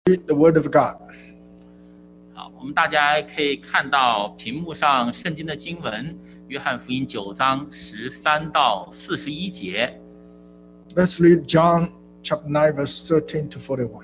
read the Word of God. 好，我们大家可以看到屏幕上圣经的经文，约翰福音9章13到41节。 Let's read John chapter 9, verse 13 to 41.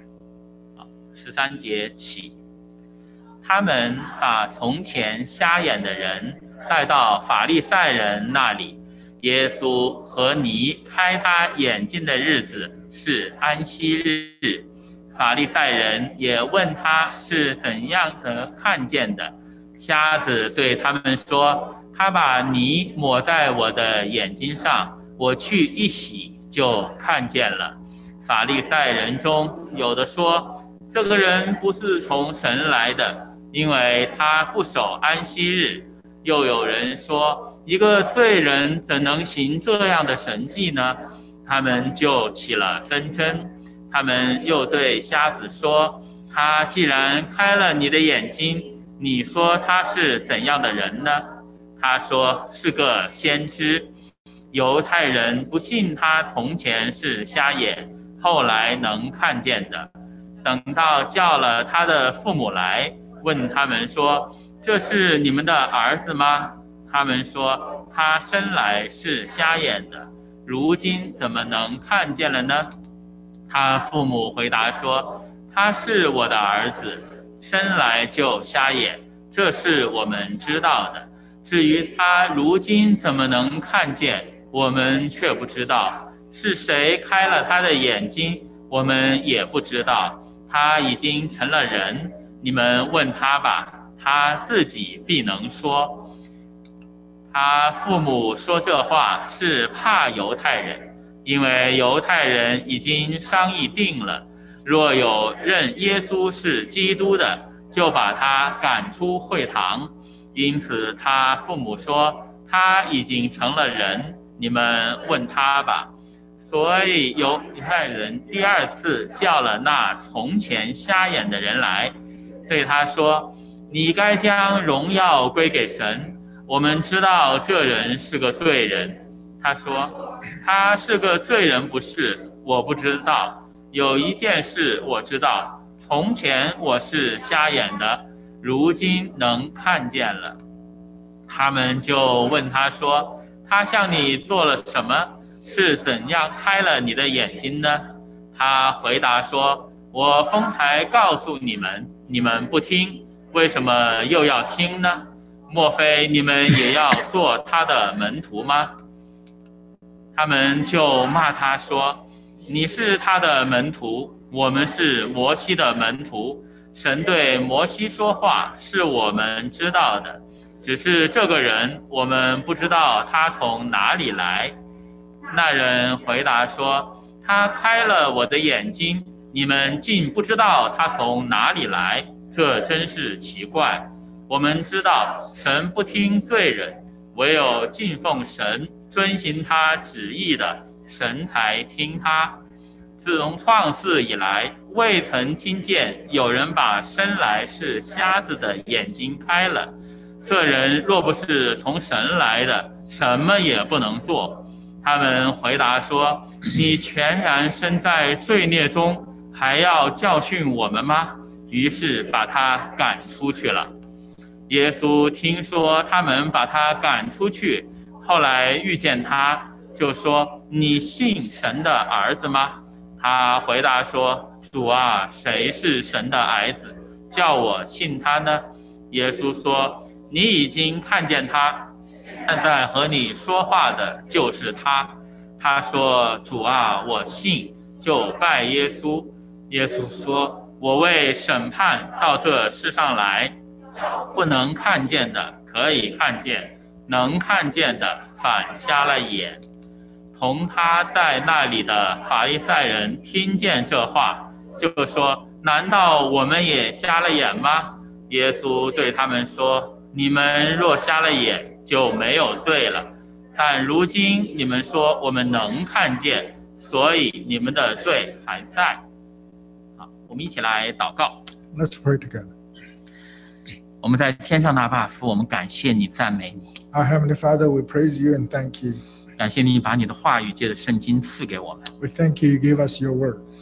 13节起，他们把从前瞎眼的人带到法利赛人那里。耶稣和尼开他眼睛的日子是安息日。法利赛人也问他是怎样的看见的。瞎子对他们说：“他把泥抹在我的眼睛上，我去一洗就看见了。”法利赛人中有的说：“这个人不是从神来的，因为他不守安息日。”又有人说：“一个罪人怎能行这样的神迹呢？”他们就起了纷争。他们又对瞎子说：“他既然开了你的眼睛，你说他是怎样的人呢？”他说：“是个先知。”犹太人不信他从前是瞎眼，后来能看见的。等到叫了他的父母来，问他们说：“这是你们的儿子吗？”他们说：“他生来是瞎眼的，如今怎么能看见了呢？”他父母回答说：“他是我的儿子，生来就瞎眼，这是我们知道的。至于他如今怎么能看见，我们却不知道。是谁开了他的眼睛，我们也不知道。他已经成了人，你们问他吧，他自己必能说。”他父母说这话是怕犹太人，因为犹太人已经商议定了，若有认耶稣是基督的，就把他赶出会堂。因此他父母说：“他已经成了人，你们问他吧。”所以犹太人第二次叫了那从前瞎眼的人来，对他说：“你该将荣耀归给神。我们知道这人是个罪人。”他说：“他是个罪人不是？我不知道。有一件事我知道，从前我是瞎眼的，如今能看见了。”他们就问他说：“他向你做了什么？是怎样开了你的眼睛呢？”他回答说：“我方才告诉你们，你们不听，为什么又要听呢？莫非你们也要做他的门徒吗？”他们就骂他说：“你是他的门徒，我们是摩西的门徒。神对摩西说话，是我们知道的，只是这个人，我们不知道他从哪里来。”那人回答说：“他开了我的眼睛，你们竟不知道他从哪里来，这真是奇怪。我们知道神不听罪人，唯有敬奉神、遵行他旨意的，神才听他。自从创世以来，未曾听见有人把生来是瞎子的眼睛开了。这人若不是从神来的，什么也不能做。”他们回答说：“你全然身在罪孽中，还要教训我们吗？”于是把他赶出去了。耶稣听说他们把他赶出去，后来遇见他，就说：“你信神的儿子吗？”他回答说：“主啊，谁是神的儿子，叫我信他呢？”耶稣说：“你已经看见他，现在和你说话的就是他。”他说：“主啊，我信。”就拜耶稣。耶稣说：“我为审判到这世上来，不能看见的可以看见，能看见的反瞎了眼。”同他在那里的法利赛人听见这话，就说：“难道我们也瞎了眼吗？”耶稣对他们说：“你们若瞎了眼，就没有罪了。但如今你们说我们能看见，所以你们的罪还在。”好，我们一起来祷告。 Let's pray together. 我们在天上的阿爸父，我们感谢你，赞美你。 Our Heavenly Father, we praise you and thank you. 感谢你把你的话语借着圣经赐给我们。 We thank you, you gave us your word.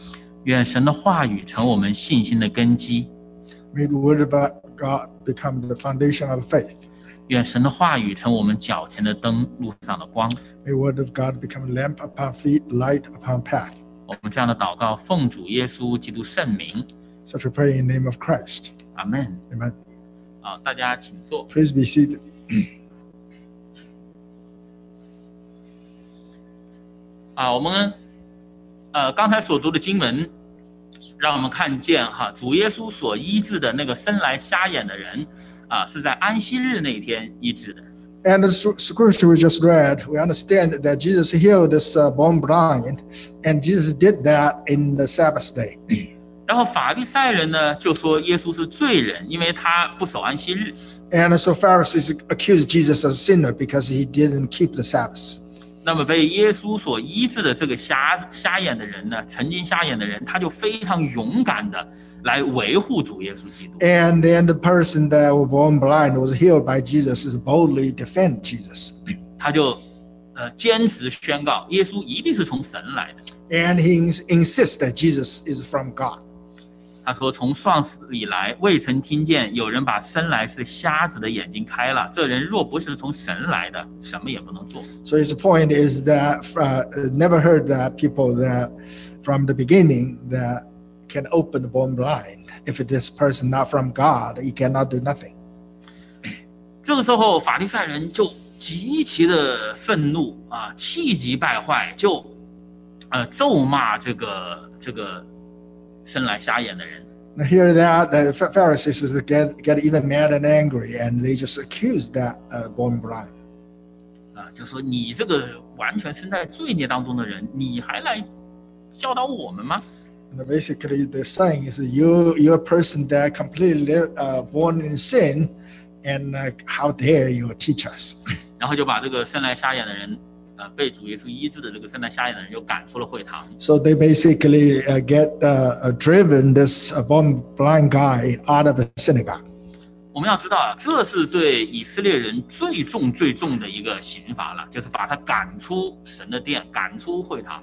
愿神的话语成我们信心的根基， May the word of God become the foundation of faith. 愿神的话语成我们脚前的灯，路上的光。 May the word of God become a lamp upon feet, light upon path. 我们这样的祷告，奉主耶稣基督圣名， Such a prayer in the name of Christ. 阿门。 Amen. 大家请坐。 Please be seated. 我们刚才所读的经文，让我们看见主耶稣所医治的那个生来瞎眼的人，是在安息日那一天医治的。 And the scripture we just read, we understand that Jesus healed this born blind, and Jesus did that in the Sabbath day. 然后法利赛人呢就说耶稣是罪人，因为他不守安息日。 And so Pharisees accused Jesus as a sinner because he didn't keep the Sabbath. 那么被耶稣所医治的这个瞎眼的人呢，曾经瞎眼的人，他就非常勇敢的来维护主耶稣基督。 And then the person that was born blind was healed by Jesus is boldly defend Jesus. 他就坚持宣告耶稣一定是从神来的。 And he insists that Jesus is from God. 他说：“从创始以来，未曾听见有人把生来是瞎子的眼睛开了。这人若不是从神来的，什么也不能做。” So his point is that never heard that people that from the beginning that can open the born blind. If this person not from God, he cannot do nothing. 这个时候，法利赛人就极其的愤怒气急败坏，就咒骂这个生来瞎眼的人。 Now hear that the Pharisees get even mad and angry, and they just accuse that born blind. 就说你这个完全身在罪孽当中的人，你还来教导我们吗？ And basically, they're saying is that you're a person that completely born in sin, and how dare you teach us? 然后就把这个生来瞎眼的人，被主耶稣医治的这个生来瞎眼的人，就赶出了会堂。 So they basically get driven this born blind guy out of the synagogue. 我们要知道这是对以色列人最重的一个刑罚了，就是把他赶出神的殿，赶出会堂。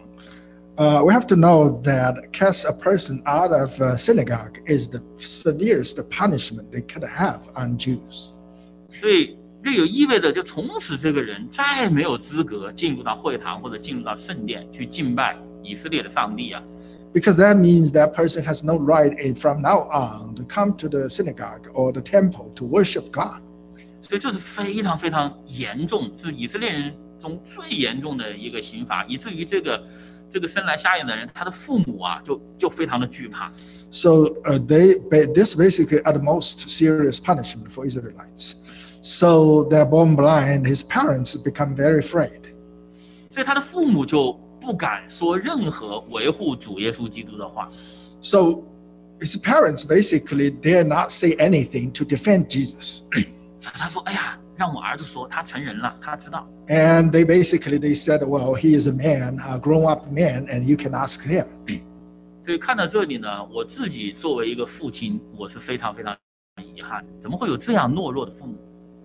We have to know that cast a person out of synagogue is the severest punishment they could have on Jews. 所以这有意味着，就从此这个人再没有资格进入到会堂或者进入到圣殿去敬拜以色列的上帝啊。 Because that means that person has no right from now on to come to the synagogue or the temple to worship God. 所以这是非常非常严重，是以色列人中最严重的一个刑罚，以至于这个生来瞎眼的人，他的父母就非常的惧怕。 So this basically are the most serious punishment for Israelites. So they're born blind, his parents become very afraid. 所以他的父母就不敢说任何维护主耶稣基督的话。 So his parents basically dare not say anything to defend Jesus. 他说：“哎呀，让我儿子说，他成人了，他知道。” And they said, well, he is a man, a grown-up man, and you can ask him. 所以看到这里呢，我自己作为一个父亲，我是非常非常遗憾，怎么会有这样懦弱的父母？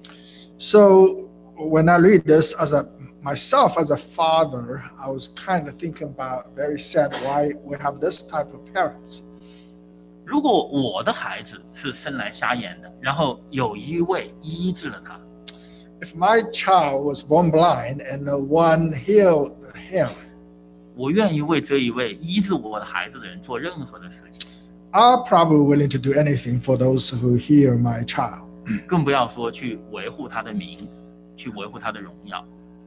So when I read this myself as a father, I was kind of thinking about very sad why we have this type of parents. 如果我的孩子是生来瞎眼的，然后有一位医治了他， If my child was born blind and one healed him, 我愿意为这一位医治我的孩子的人做任何的事情， I'm probably willing to do anything for those who heal my child. 更不要说去维护他的名，去维护他的荣耀。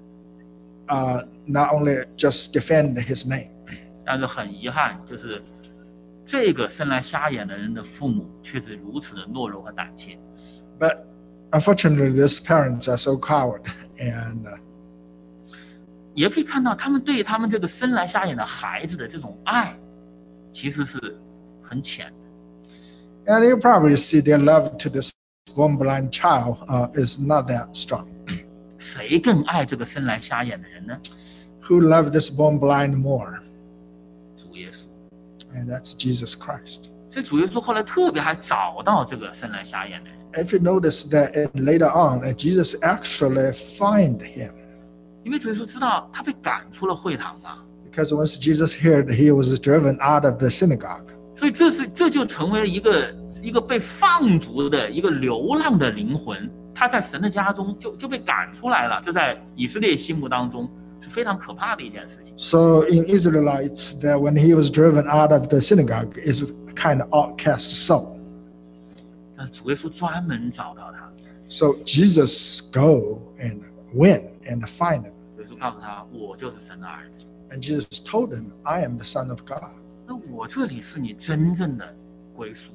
Not only just defend his name. 但是很遗憾，就是这个生来瞎眼的人的父母却是如此的懦弱和胆怯。 But unfortunately, these parents are so coward, and 也可以看到他们对他们这个生来瞎眼的孩子的这种爱，其实是很浅的。 you probably see their love to this born blind child is not that strong. 谁更爱这个生来瞎眼的人呢？ Who love this born blind more? 主耶稣。 And that's Jesus Christ. 所以主耶稣后来特别还找到这个生来瞎眼的人， If you notice that later on, Jesus actually find him. 因为主耶稣知道他被赶出了会堂嘛。 Because once Jesus heard, he was driven out of the synagogue. 所以这就成为一个被放逐的一个流浪的灵魂，他在神的家中就被赶出来了。这在以色列心目当中是非常可怕的一件事情。 So in Israelites, that when he was driven out of the synagogue, is a kind of outcast soul. 但是主耶稣专门找到他， So Jesus go and went and find him. 主耶稣告诉他：“我就是神的儿子。” And Jesus told him, I am the Son of God. 那我这里是你真正的归属，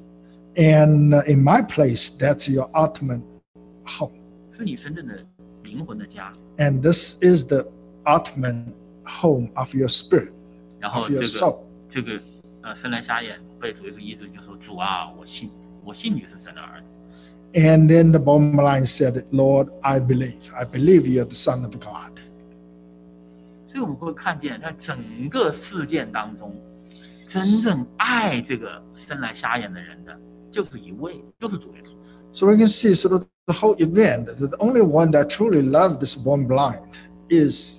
And in my place, that's your ultimate home. 是你真正的灵魂的家。 And this is the ultimate home of your spirit, 然后 of your soul. 这个生来瞎眼被主耶稣医治，就说：“主啊，我信你是神的儿子。” And then the bottom line said, Lord, I believe you're the Son of God. 所以我们会看见，在整个事件当中，真正爱这个生来瞎眼的人的，就是一位，就是主耶稣。 So we can see sort of the whole event that the only one that truly loved this born blind is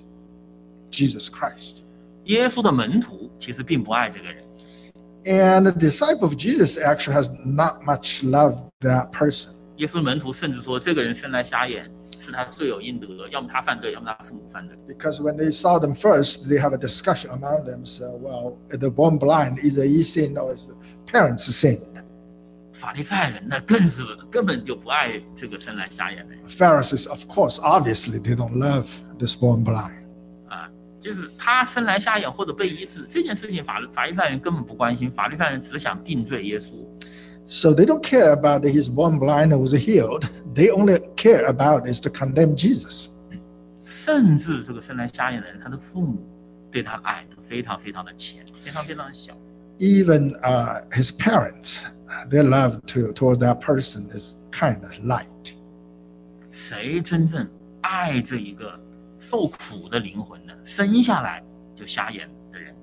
Jesus Christ. 耶稣的门徒其实并不爱这个人， And the disciple of Jesus actually has not much loved that person. 耶稣的门徒甚至说，这个人生来瞎眼是他罪有应得，要么他犯罪，要么他父母犯罪。 Because when they saw them first, they have a discussion among them. So, well, the born blind, either he sinned or his parents sinned. 法利赛人那根本就不爱这个生来瞎眼的人 Pharisees, of course, obviously, they don't love this born blind. 啊，就是他生来瞎眼或者被医治这件事情，法利赛人根本不关心，法利赛人只想定罪耶稣。 So they don't care about his born blind and was healed. They only care about is to condemn Jesus. 甚至这个生来瞎眼的人，他的父母对他的爱都非常非常的浅，非常非常的小。 Even his parents, their love toward that person is kind of light. 谁真正爱这一个受苦的灵魂呢？生下来就瞎眼的人，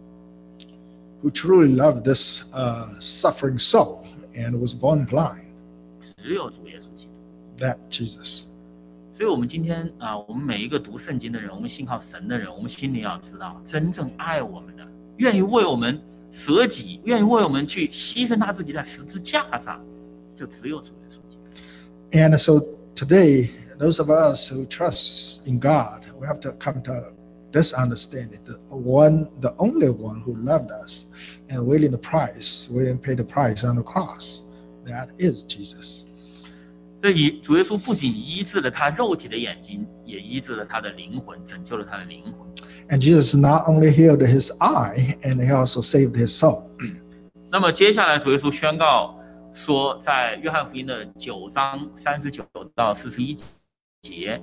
Who truly loved this suffering soul and was born blind, 只有主耶稣基督。 that Jesus. 所以，我们今天我们每一个读圣经的人，我们信靠神的人，我们心里要知道，真正爱我们的，愿意为我们舍己，愿意为我们去牺牲他自己在十字架上，就只有主耶稣基督。 And so today, those of us who trust in God, we have to come to this understanding: the only one who loved us and willing to pay the price on the cross, that is Jesus. 所以，主耶稣不仅医治了他肉体的眼睛，也医治了他的灵魂，拯救了他的灵魂。 And Jesus not only healed his eye, and he also saved his soul. 那么接下来，主耶稣宣告说，在约翰福音的9章39到41节。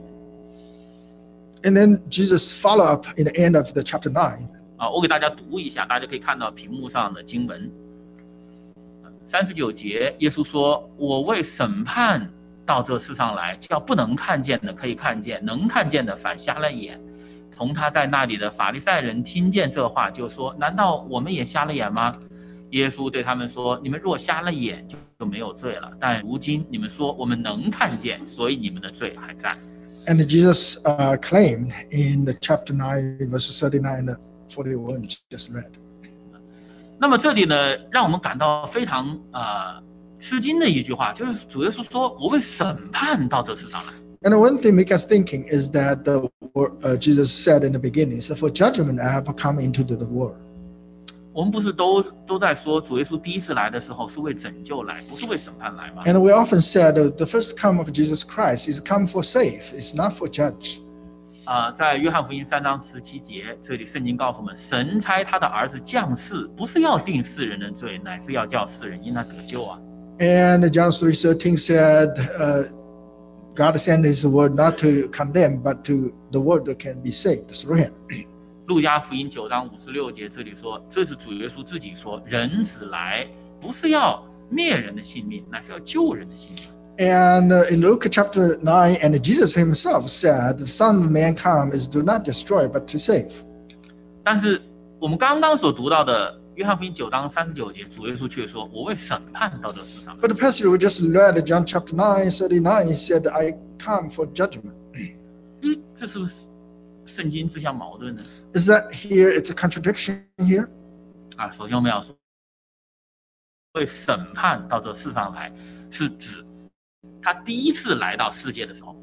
And then Jesus followed up in the end of the chapter 9. 我给大家读一下，大家可以看到屏幕上的经文。39节，耶稣说：“我为审判到这世上来，叫不能看见的可以看见，能看见的反瞎了眼。”同他在那里的法利赛人听见这话，就说：“难道我们也瞎了眼吗？”耶稣对他们说：“你们若瞎了眼，就没有罪了。但如今你们说我们能看见，所以你们的罪还在。” And Jesus claimed in the chapter 9, verses 39 and 41, just read. 那么这里呢，让我们感到非常吃惊的一句话，就是主耶稣说：“我为审判到这世上来。” And one thing make us thinking is that Jesus said in the beginning, so for judgment I have come into the world. 我们不是都在说，主耶稣第一次来的时候是为拯救来，不是为审判来吗？ And we often said the first come of Jesus Christ is come for save, it's not for judge. 在约翰福音3章17节，这里圣经告诉我们，神差他的儿子降世，不是要定世人的罪，乃是要叫世人因他得救啊。 And John 3:13 said, God sent his word not to condemn, but to the word that can be saved through him. 路加福音9章56节，这里说，这是主耶稣自己说，人子来不是要灭人的性命，乃是要救人的性命。 And in Luke chapter 9, and Jesus himself said, the Son of Man come is to not destroy, but to save. 但是我们刚刚所读到的约翰福音9章39节，主耶稣却说：“我为审判到这世上。” But the passage we just read, John chapter 9:39, he said, I come for judgment. 这是不是圣经自相矛盾呢？ Is that here it's a contradiction here? 首先我们要说，为审判到这世上来，是指他第一次来到世界的时候。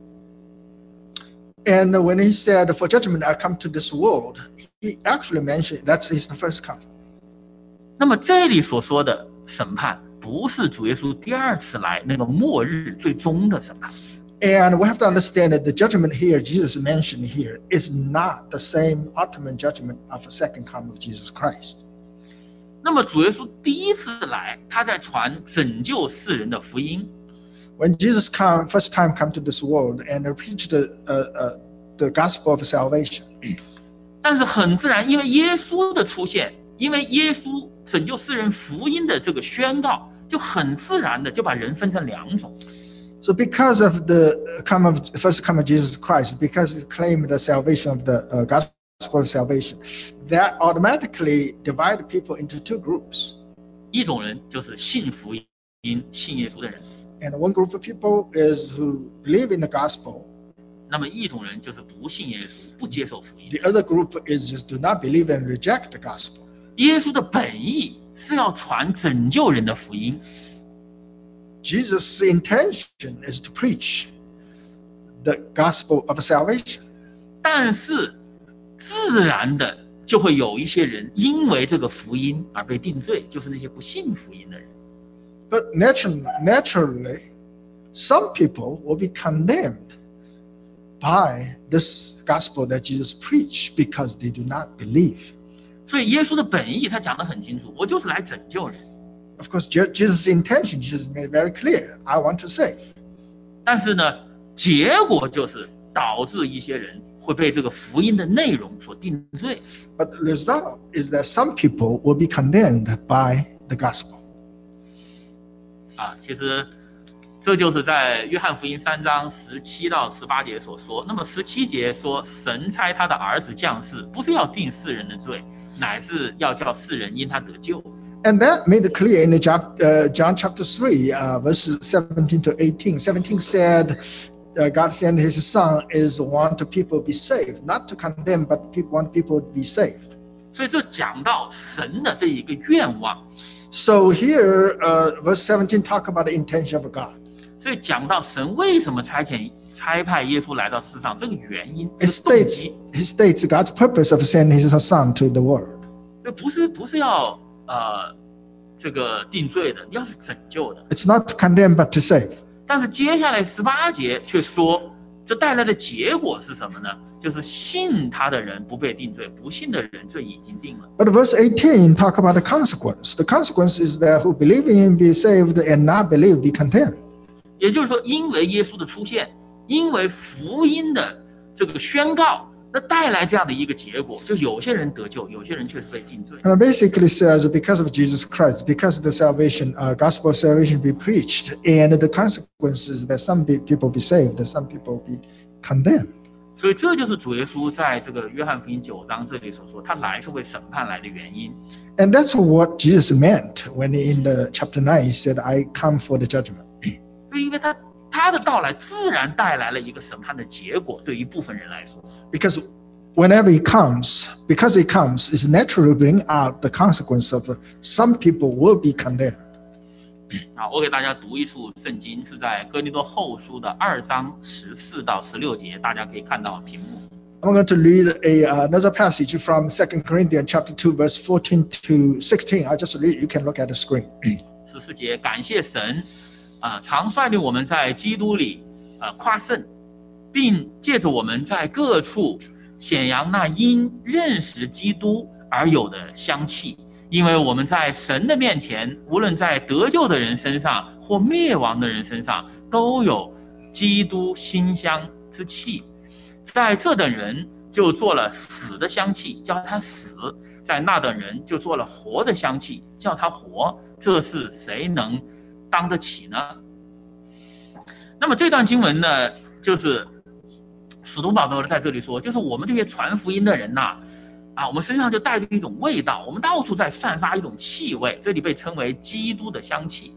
And when he said, for judgment I come to this world, he actually mentioned that's his first coming. 那么这里所说的审判，不是主耶稣第二次来那个末日最终的审判。 And we have to understand that the judgment here Jesus mentioned here is not the same ultimate judgment of a second coming of Jesus Christ. 那么主耶稣第一次来，他在传拯救世人的福音。 When Jesus first time come to this world and preached the gospel of salvation. 但是很自然，因为耶稣的出现，因为耶稣拯救世人福音的这个宣告，就很自然的就把人分成两种。 So because of the first coming of Jesus Christ, because he claimed the salvation of the gospel of salvation, that automatically divided people into two groups. 一种人就是信福音、信耶稣的人， And one group of people is who believe in the gospel. 那么一种人就是不信耶稣、不接受福音。 The other group is just do not believe and reject the gospel. 耶稣的本意是要传拯救人的福音， Jesus' intention is to preach the gospel of salvation. 但是自然的就会有一些人因为这个福音而被定罪，就是那些不信福音的人。 But naturally, some people will be condemned by this gospel that Jesus preached because they do not believe. 所以耶稣的本意他讲得很清楚，我就是来拯救人。 Of course, Jesus' intention, Jesus made very clear, I want to save. 但是呢，结果就是导致一些人会被这个福音的内容所定罪。 But the result is that some people will be condemned by the gospel. 其实这就是在约翰福音3章17到18节所说。那么17节说，神差他的儿子降世，不是要定世人的罪，乃是要叫世人因他得救。 And that made it clear in John chapter 3, verses 17 to 18. 17 said, God sent his son is want people be saved, not to condemn, but want people to be saved. 所以这讲到神的这一个愿望， So here, verse 17 talk about the intention of God. 所以讲到神为什么差派耶稣来到世上这个原因， It 这个动 states, 机， he states God's purpose of sending his son to the world. 不是要这个定罪的，要是拯救的。 It's not to condemn, but to save. 但是接下来18节却说，这带来的结果是什么呢？就是信他的人不被定罪，不信的人罪已经定了。 But verse 18 talk about the consequence. The consequence is that who believe in him be saved and not believe be condemned. 也就是说，因为耶稣的出现，因为福音的这个宣告，那带来这样的一个结果，就有些人得救，有些人却是被定罪。 And it basically says because of Jesus Christ, because the salvation, gospel of salvation be preached, and the consequences that some people be saved, that some people be condemned. 所以这就是主耶稣在这个约翰福音9章这里所说，他来是为审判来的原因。 And that's what Jesus meant when in the chapter 9 he said, I come for the judgment. 所以因为他的到来自然带来了一个审判的结果，对于部分人来说。 Because whenever he comes, it's naturally bring out the consequence of some people will be condemned. 我给大家读一处圣经，是在哥林多后书的2章14到16节，大家可以看到屏幕。 I'm going to read another passage from 2 Corinthians chapter 2, verse 14 to 16. I'll just read, you can look at the screen. 14节，感谢神，常率领我们在基督里，夸胜，并借着我们在各处显扬那因认识基督而有的香气。因为我们在神的面前，无论在得救的人身上或灭亡的人身上，都有基督馨香之气。在这等人就做了死的香气，叫他死；在那等人就做了活的香气，叫他活。这是谁能当得起呢？那么这段经文呢，就是使徒保罗在这里说，就是我们这些传福音的人呐，我们身上就带着一种味道，我们到处在散发一种气味，这里被称为基督的香气。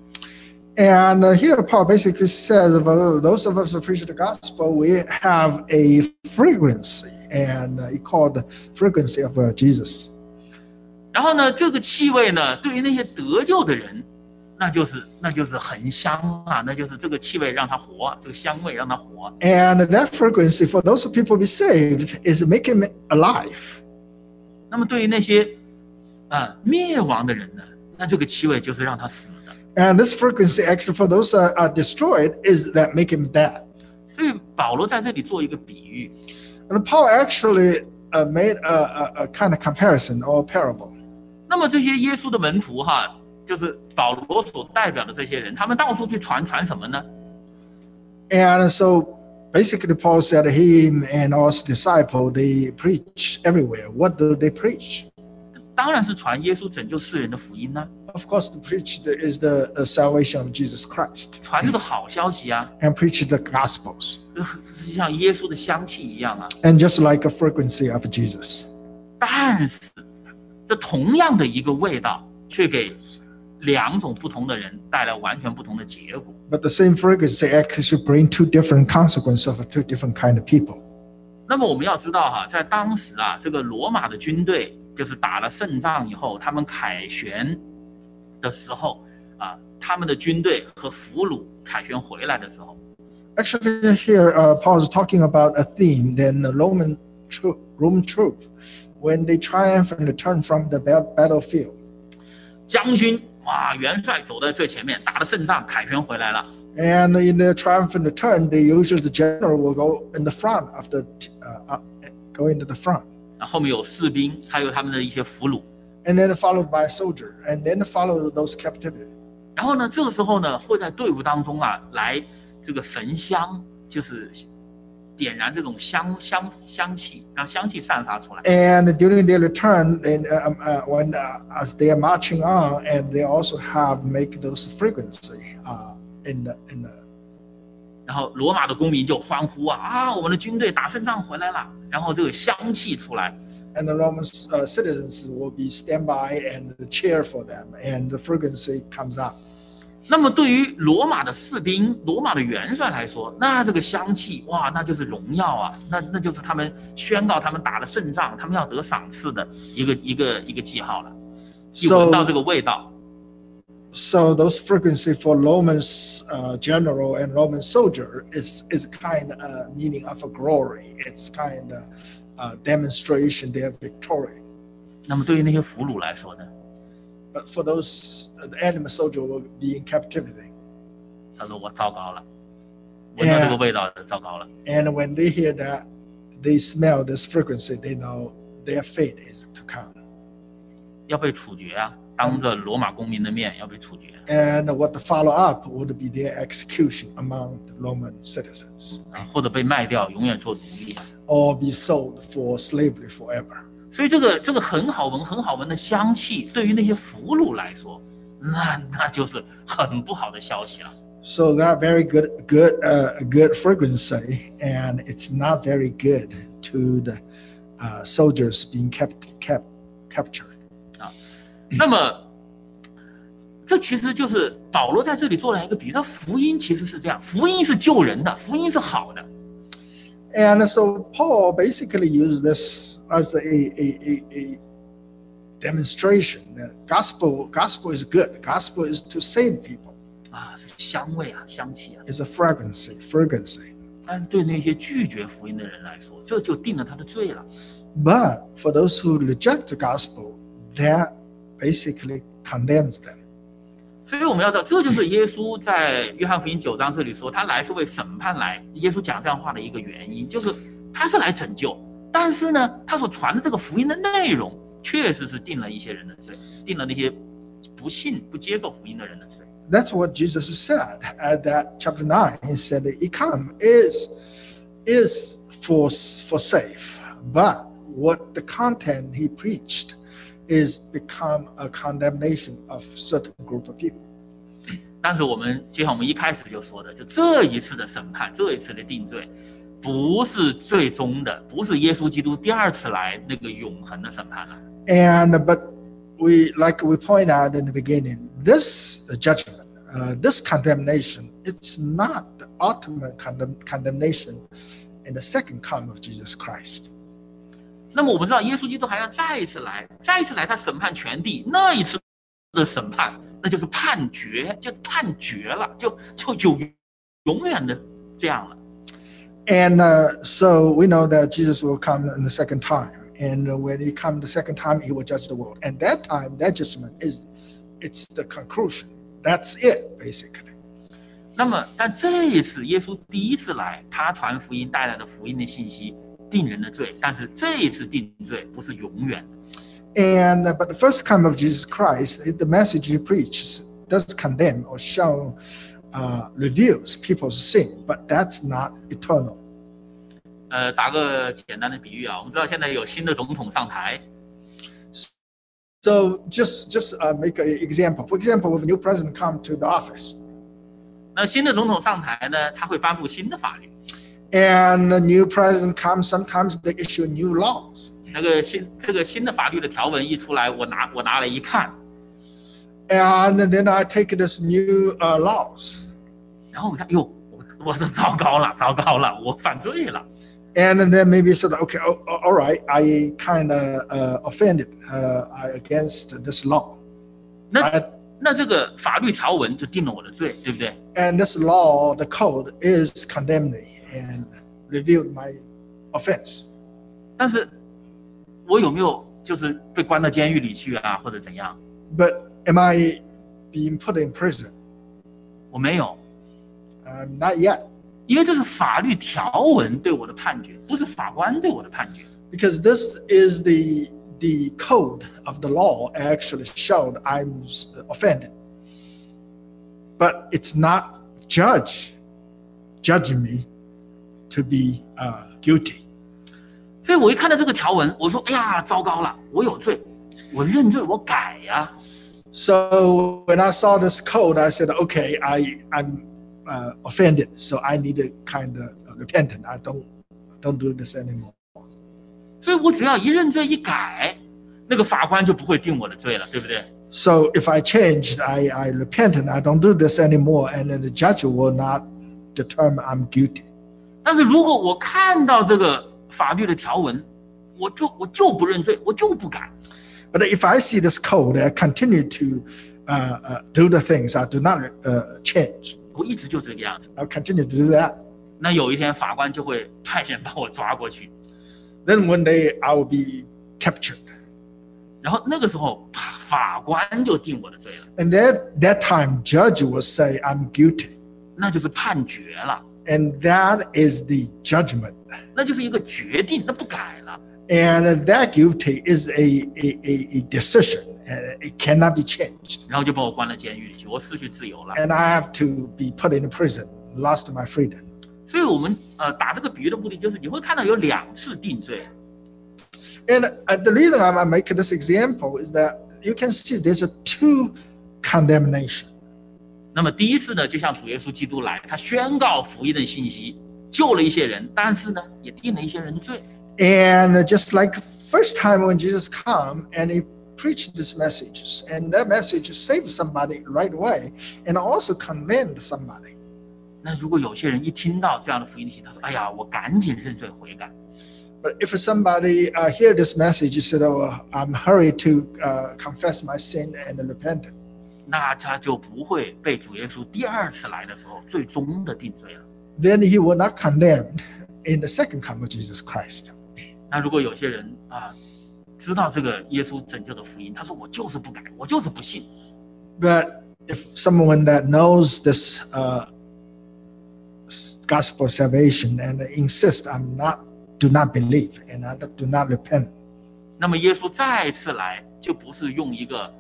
And here Paul basically says, those of us who preach the gospel, we have a fragrance, and he called the frequency of Jesus. 然后呢，这个气味呢，对于那些得救的人，那就是很香啊，那就是这个气味让他活，这个香味让他活。 And that frequency for those people be saved is making them alive. 那么对于那些灭亡的人呢，那这个气味就是让他死的。 And this frequency actually for those are destroyed is that make him dead. 所以保罗在这里做一个比喻。 And Paul actually made a kind of comparison or parable. 那么这些耶稣的门徒哈，就是保罗所代表的这些人，他们到处去传什么呢？ And so basically Paul said him and all his disciples, they preach everywhere. What do they preach? 当然是传耶稣拯救世人的福音呢。 Of course, to preach is the salvation of Jesus Christ. 传这个好消息啊， And preach the Gospels. 像耶稣的香气一样啊。 And just like a frequency of Jesus. 但是，这同样的一个味道，却给两种不同的人带来完全不同的结果。 But the same frequency actually bring two different consequences of two different kind of people. 那么我们要知道哈，在当时啊，这个罗马的军队就是打了胜仗以后，他们凯旋的时候啊，他们的军队和俘虏凯旋回来的时候， Actually, here Paul is talking about a theme. Then the Roman troop, when they triumph and return from the battlefield. 将军哇，元帅走在最前面，打了胜仗，凯旋回来了。 And in the triumphant return, usually the general will go in the front of go into the front. 后面有士兵，还有他们的一些俘虏。 And then followed by a soldier, and then follow those captivity. 然后呢，这个时候呢，会在队伍当中啊，来这个焚香，就是点燃这种香气，让香气散发出来。 And during their return, and when as they are marching on, and they also have make those frequency in the. 然后罗马的公民就欢呼啊，我们的军队打胜仗回来了，然后这个香气出来。 And the Roman citizens will be stand by and cheer for them, and the frequency comes up. 那么对于罗马的士兵、罗马的元帅来说，那这个香气哇，那就是荣耀啊，那就是他们宣告他们打了胜仗，他们要得赏赐的一个记号了。一闻到这个味道。 So those frequency for Roman's general and Roman soldier is kind of meaning of a glory. It's kind of demonstration their victory. 那么对于那些俘虏来说呢？ But for those the enemy soldier will be in captivity. 他说我糟糕了，闻到这个味道糟糕了。 And when they hear that, they smell this frequency, they know their fate is to come. 要被处决啊！当着罗马公民的面要被处决。 And what the follow up would be their execution among the Roman citizens, 或者被卖掉，永远做奴隶。 or be sold for slavery forever. 所以这个很好闻的香气，对于那些俘虏来说，那就是很不好的消息了。 So that very good frequency, and it's not very good to the soldiers being captured. 那么，这其实就是保罗在这里做了一个比喻。他福音其实是这样，福音是救人的，福音是好的。 And so Paul basically used this as a demonstration. The gospel is good. Gospel is to save people. 啊，是香味啊，香气啊。 It's a frequency. 但是对那些拒绝福音的人来说，这就定了他的罪了。 But for those who reject the gospel, that basically condemns them. 所以我们要知道，这就是耶稣在约翰福音9章这里说，他来是为审判来。耶稣讲这样话的一个原因，就是他是来拯救，但是呢，他所传的这个福音的内容，确实是定了一些人的罪，定了那些不信、不接受福音的人的罪。 That's what Jesus said at that chapter 9. He said that he come is for safe, but what the content he preached is become a condemnation of certain group of people. 但是就像我们一开始就说的，就这一次的审判，这一次的定罪，不是最终的，不是耶稣基督第二次来那个永恒的审判了。 But we point out in the beginning, this judgment, this condemnation, it's not the ultimate condemnation in the second coming of Jesus Christ. 那么我们知道，耶稣基督还要再一次来，他审判全地。那一次的审判，那就是判决，就判决了，就永远的这样了。 And so we know that Jesus will come in the second time. And when he comes the second time, he will judge the world. And that time, that judgment it's the conclusion. That's it, basically. 那么，但这一次耶稣第一次来，他传福音带来的福音的信息定人的罪，但是这一次定罪不是永远的。 And but the first come of Jesus Christ, the message he preaches does condemn or show, reveals people's sin, but that's not eternal. 打个简单的比喻啊，我们知道现在有新的总统上台。 So just make an example. For example, if a new president come to the office. 那新的总统上台呢，他会颁布新的法律。 And the new president comes. Sometimes they issue new laws. 这个新的法律的条文一出来，我拿来一看。 And then I take this new laws. 然后我看，哟，我是糟糕了，我犯罪了。 And then maybe said, okay, all right, I kind of offended against this law. 那这个法律条文就定了我的罪，对不对？ And this law, the code, is condemned me and revealed my offense. 但是我有没有就是被关到监狱里去啊，或者怎样？ But am I being put in prison? 我没有， Not yet. 因为这是法律条文对我的判决，不是法官对我的判决。 Because this is the code of the law actually showed I'm offended. But it's not judging me to be guilty. 所以我一看到这个条文，我说：“哎呀，糟糕了，我有罪，我认罪，我改呀。” So when I saw this code, I said, "Okay, I'm offended, so I need to kind of repent. I don't do this anymore." 所以我只要一认罪一改，那个法官就不会定我的罪了，对不对？ So if I changed, I repent and I don't do this anymore, and then the judge will not determine I'm guilty. 但是如果我看到这个法律的条文，我就不认罪，我就不改。 But if I see this code, I continue to do the things. I do not change. 我一直就这个样子。 I'll continue to do that. 那有一天法官就会派人把我抓过去， Then one day I will be captured. 然后那个时候法官就定我的罪了， And that time, judge will say I'm guilty. 那就是判决了， And that is the judgment. 那就是一个决定，那不改了。 And that guilty is a decision. And it cannot be changed. 然后就把我关到监狱里去，我失去自由了。 And I have to be put in prison, lost my freedom. 所以我们打这个比喻的目的就是，你会看到有2次定罪。 And the reason I make this example is that you can see there's a 2 condemnation. 那么第一次呢，就像主耶稣基督来，他宣告福音的信息，救了一些人，但是呢，也定了一些人的罪。 And just like first time when Jesus come and he preached these messages, and that message saved somebody right away and also condemned somebody. 那如果有些人一听到这样的福音信息，他说：“哎呀，我赶紧认罪悔改。” But if somebody hear this message, you said, "Oh, I'm hurried to confess my sin and repent." 那他就不会被主耶稣第2次来的时候最终的定罪了。 Then he will not condemned in the second come of Jesus Christ. 那如果有些人知道这个耶稣拯救的福音，他说我就是不改，我就是不信。 But if someone that knows this gospel of salvation and insist do not believe and I do not repent. 那么耶稣再次来，就不是用一个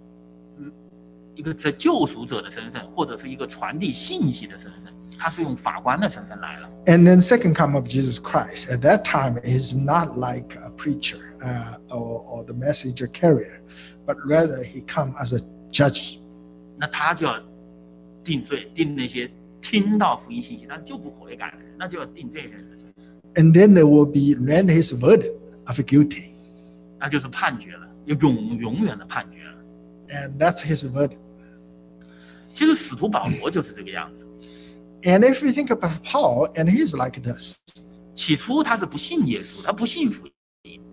救赎者的身份，或者是一个传递信息的身份，他是用法官的身份来了。 And then second come of Jesus Christ at that time is not like a preacher or the messenger carrier, but rather he come as a judge. 那他就要定罪，定那些听到福音信息但就不悔改的人，那就要定这些人的罪。 And then there will be render his verdict of guilty. 那就是判决了，永远的判决了。 And that's his verdict. 其实使徒保罗就是这个样子。 And if we think about Paul, and he's like this. 起初他是不信耶稣，他不信福音。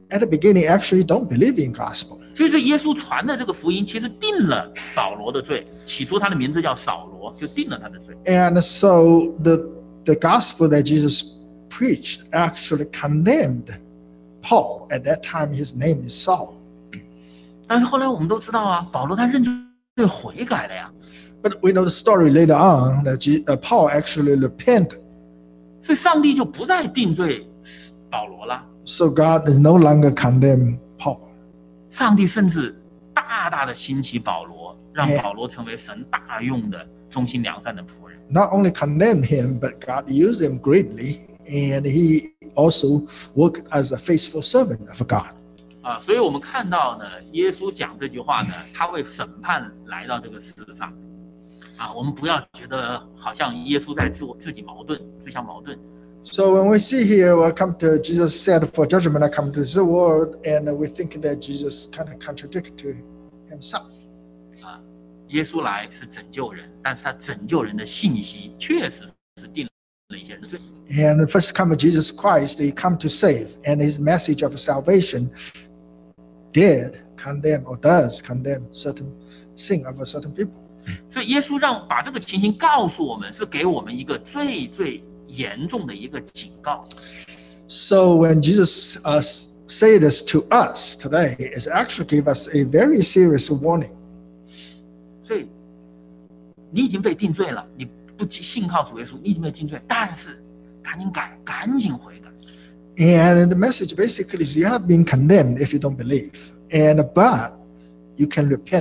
at the beginning actually don't believe in gospel. 所以这耶稣传的这个福音，其实定了保罗的罪。起初他的名字叫扫罗，就定了他的罪。 And so the gospel that Jesus preached actually condemned Paul. At that time, his name is Saul. 但是后来我们都知道啊，保罗他认罪悔改了呀。 But we know the story later on that Paul actually repented. 所以上帝就不再定罪保罗了。 So God is no longer condemn Paul. 上帝甚至大大的兴起保罗，让保罗成为神大用的忠心良善的仆人。 Not only condemned him, but God used him greatly, and he also worked as a faithful servant of God. 所以我们看到呢，耶稣讲这句话呢，他为审判来到这个世上。我们不要觉得好像耶稣在自己矛盾，自相矛盾。 So when we see here, we come to Jesus said, "For judgment I come to this world," and we think that Jesus kind of contradicted to himself. 耶稣来是拯救人，但是他拯救人的信息确实是定了一些人的罪。 And the first come of Jesus Christ, he come to save, and his message of salvation did condemn or does condemn certain sin of a certain people. 所以耶稣把这个情形告诉我们，是给我们一个最严重的一个警告。 So when Jesus say this to us today, it actually give us a very serious warning. 所以你已经被定罪了，你不信靠主耶稣，你已经被定罪，但是赶紧改，赶紧悔改。 And the message basically is you have been condemned if you don't believe, but you can repent.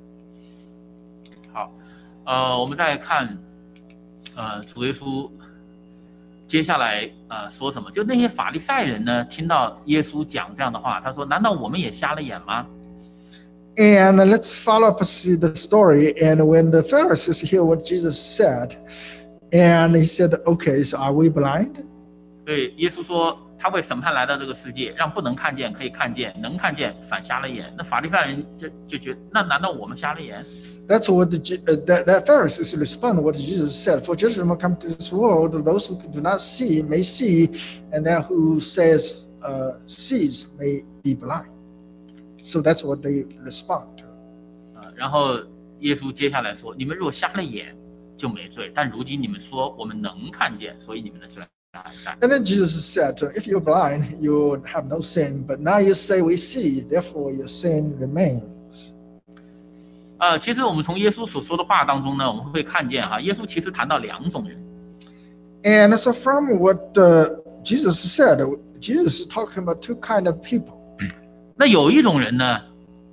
好，我们再看，主耶稣接下来说什么？就那些法利赛人呢，听到耶稣讲这样的话，他说：“难道我们也瞎了眼吗？” And let's follow up the story. And when the Pharisees hear what Jesus said, and he said, "Okay, so are we blind?" 所以耶稣说，他会审判来到这个世界，让不能看见可以看见，能看见反瞎了眼。那法利赛人就觉得，那难道我们瞎了眼？ That's what the Pharisees respond to what Jesus said. For judgment come to this world, those who do not see may see, and that who says sees may be blind. So that's what they respond to. 然后耶稣接下来说：“你们若瞎了眼，就没罪；但如今你们说我们能看见，所以你们的罪还在。” And then Jesus said, "If you're blind, you have no sin. But now you say we see, therefore your sin remains." 其实我们从耶稣所说的话当中呢，我们会看见耶稣其实谈到两种人。 And so from what Jesus said, Jesus is talking about two kind of people. 那有一种人呢，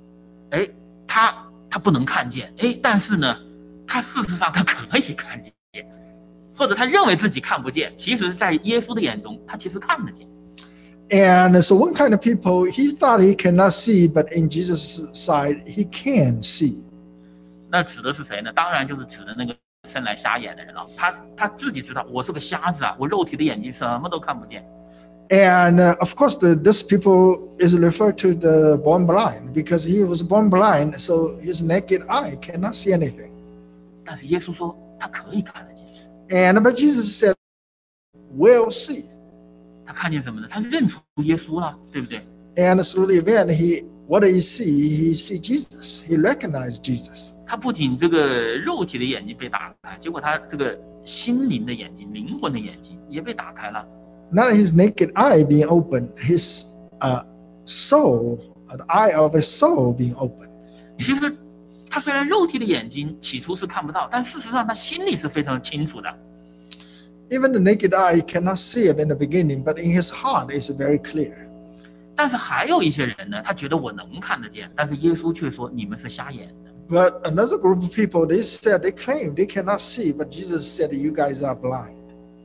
他不能看见，但是呢，他事实上他可以看见，或者他认为自己看不见，其实在耶稣的眼中，他其实看得见。 And so one kind of people, he thought he cannot see, but in Jesus' side, he can see. 那指的是谁呢？当然就是指的那个生来瞎眼的人了。他自己知道，我是个瞎子啊，我肉体的眼睛什么都看不见。 And of course, this people is referred to the born blind because he was born blind, so his naked eye cannot see anything. 但是耶稣说他可以看得见。 But Jesus said, "Will see." 他看见什么呢？他认出耶稣了，对不对？ And through the event, what did he see? He see Jesus. He recognized Jesus. 他不仅这个肉体的眼睛被打开，结果他这个心灵的眼睛、灵魂的眼睛也被打开了。 Not his naked eye being opened, his soul, the eye of his soul being opened. 其实他虽然肉体的眼睛起初是看不到，但事实上他心里是非常清楚的。 Even the naked eye cannot see it in the beginning, but in his heart it's very clear. 但是还有一些人呢，他觉得我能看得见，但是耶稣却说你们是瞎眼的。 But another group of people, they claim they cannot see, but Jesus said, "You guys are blind."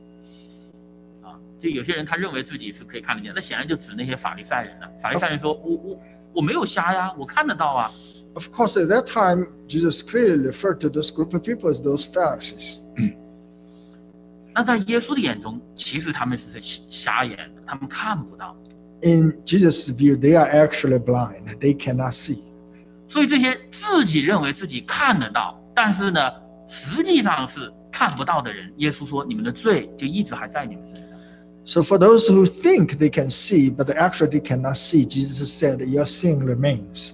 就有些人他认为自己是可以看得见，那显然就指那些法利赛人了。法利赛人说：“我没有瞎呀，我看得到啊。” Of course, at that time, Jesus clearly referred to this group of people as those Pharisees. 那在耶稣的眼中，其实他们是瞎眼的，他们看不到。 In Jesus' view, they are actually blind. They cannot see. 所以这些自己认为自己看得到，但是呢，实际上是看不到的人，耶稣说：“你们的罪就一直还在你们身上。” So for those who think they can see, but actually they cannot see, Jesus said, your sin remains.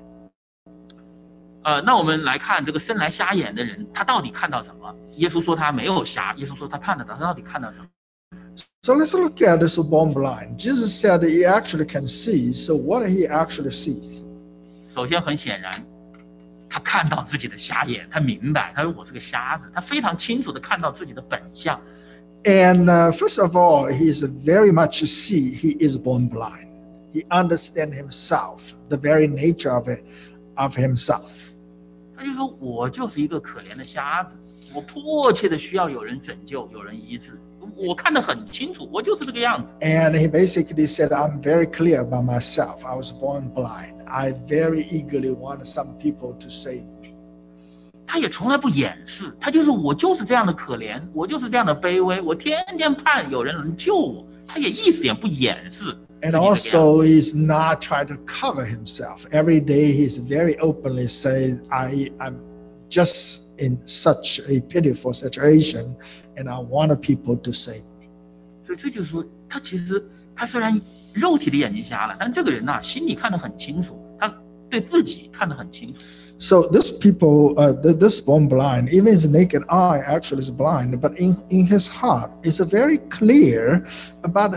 那我们来看这个生来瞎眼的人，他到底看到什么？耶稣说他没有瞎，耶稣说他看得到，他到底看到什么？ So let's look at this born blind. Jesus said he actually can see. So what did he actually see? 首先很显然，他看到自己的瞎眼，他明白，他说我是个瞎子，他非常清楚的看到自己的本相。 And first of all, he's very much see he is born blind. He understands himself, the very nature of himself. 他就说我就是一个可怜的瞎子，我迫切的需要有人拯救，有人医治。我看得很清楚，我就是这个样子。 And he basically said, I'm very clear about myself. I was born blind. I very eagerly want some people to save me. 他也从来不掩饰，他就是我就是这样的可怜，我就是这样的卑微，我天天盼有人能救我，他也一点不掩饰。 And also, he's not trying to cover himself. Every day, he's very openly saying, I'm just in such a pitiful situation, and I want people to save me. 所以这就是说，他其实他虽然肉体的眼睛瞎了，但这个人呐、心里看得很清楚，他对自己看得很清楚。 So this people, this born blind, even his naked eye actually is blind, but in his heart, it's very clear about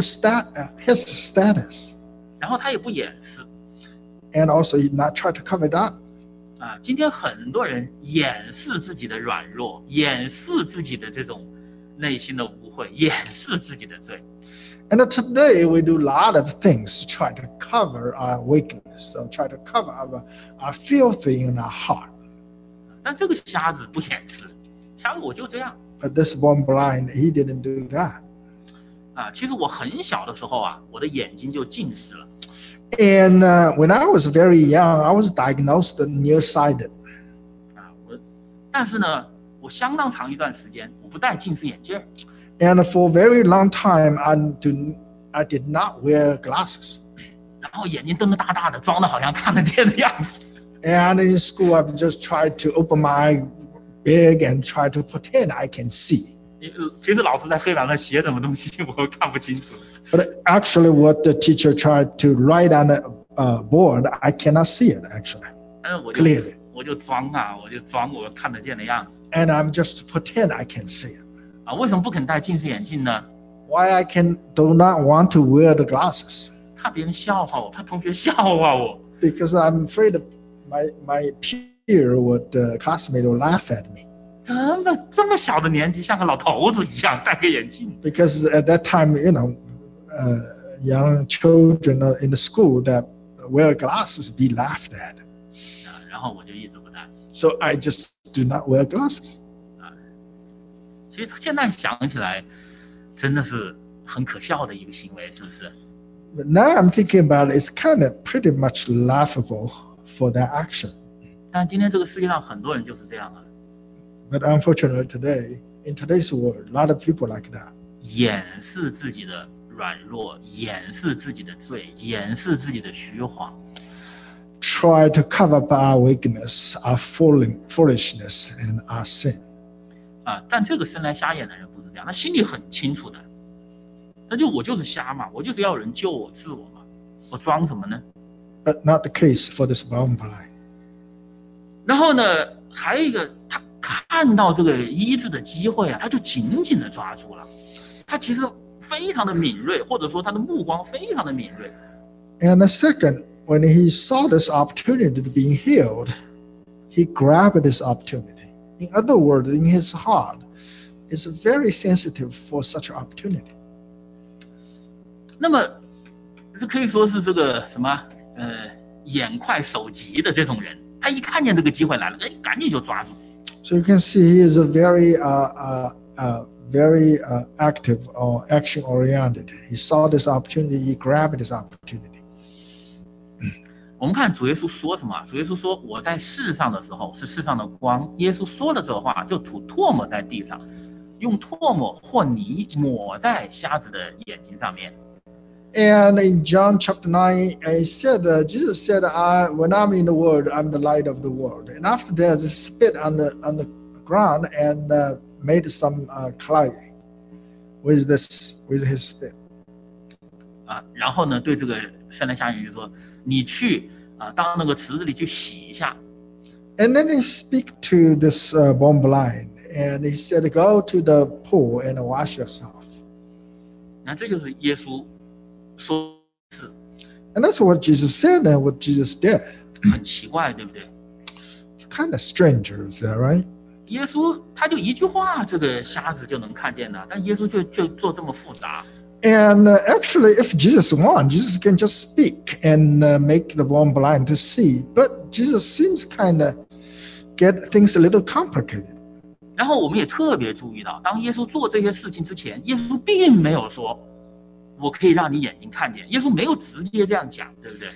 his status. 然后他也不掩饰 And also, he not try to cover it up. 啊。今天很多人掩饰自己的软弱，掩饰自己的这种内心的污秽，掩饰自己的罪。 And today we do a lot of things to try to cover our weakness, or try to cover our filthy in our heart. 但这个瞎子不掩饰，瞎子我就这样 But this born blind, he didn't do that. 啊。其实我很小的时候啊，我的眼睛就近视了 And when I was very young, I was diagnosed nearsighted. 啊。但是呢，我相当长一段时间我不戴近视眼镜。 And for a very long time, I did not wear glasses. 然后眼睛瞪得大大的，装的好像看得见的样子。 And in school, I just tried to open my big and try to pretend I can see. 其实老师在黑板上写什么东西，我看不清楚。 But actually, what the teacher tried to write on the board, I cannot see it actually 但是 clearly. 我就装啊，我就装我看得见的样子 And I'm just pretend I can see it. 啊。为什么不肯戴近视眼镜呢？ Why I do not want to wear the glasses? 怕别人笑话我，怕同学笑话我。 Because I'm afraid that my peer would classmate will laugh at me. 这么小的年纪，像个老头子一样戴个眼镜。 Because at that time, young children in the school that wear glasses be laughed at. 啊，然后我就一直不戴。 So I just do not wear glasses. 其实现在想起来，真的是很可笑的一个行为，是不是？ But now I'm thinking about it, it's kind of pretty much laughable for that action. 但今天这个世界上很多人就是这样啊， But unfortunately today, in today's world, a lot of people like that. 掩饰自己的软弱，掩饰自己的罪，掩饰自己的虚谎。 Try to cover up our weakness, our foolishness, and our sin. 啊，但这个生来瞎眼的人不是这样，他心里很清楚的，我就是瞎嘛，我就是要有人救我治我嘛，我装什么呢？ But not the case for this born blind. 然后呢，还有一个，他看到这个医治的机会啊，他就紧紧的抓住了，他其实非常的敏锐，或者说他的目光非常的敏锐。 And the second, when he saw this opportunity to be healed, he grabbed this opportunity. In other words, in his heart, is very sensitive for such an opportunity. 那么，这可以说是这个什么眼快手急的这种人，他一看见这个机会来了，哎，赶紧就抓住。 So you can see he is a very active or action oriented. He saw this opportunity, he grabbed this opportunity. 我们看主耶稣说什么？主耶稣说：“我在世上的时候是世上的光。”耶稣说了这话，就吐唾沫在地上，用唾沫或泥抹在瞎子的眼睛上面。 And in John chapter 9, Jesus said, when I'm in the world, I'm the light of the world. And after that, he spit on the ground and made some clay. with his spit. 然后呢，对这个生来瞎眼就说：“你去到那个池子里去洗一下。” And then he speak to this born blind, and he said, "Go to the pool and wash yourself." 那这就是耶稣说是 And that's what Jesus said and what Jesus did. 很奇怪，对不对？ It's kind of strange, is that right? 耶稣他就一句话，这个瞎子就能看见了，但耶稣就做这么复杂。 And actually, if Jesus wants, Jesus can just speak and make the born blind to see. But Jesus seems kind of get things a little complicated. 然后我们也特别注意到，当耶稣做这些事情之前，耶稣并没有说“我可以让你眼睛看见”，耶稣没有直接这样讲，对不对？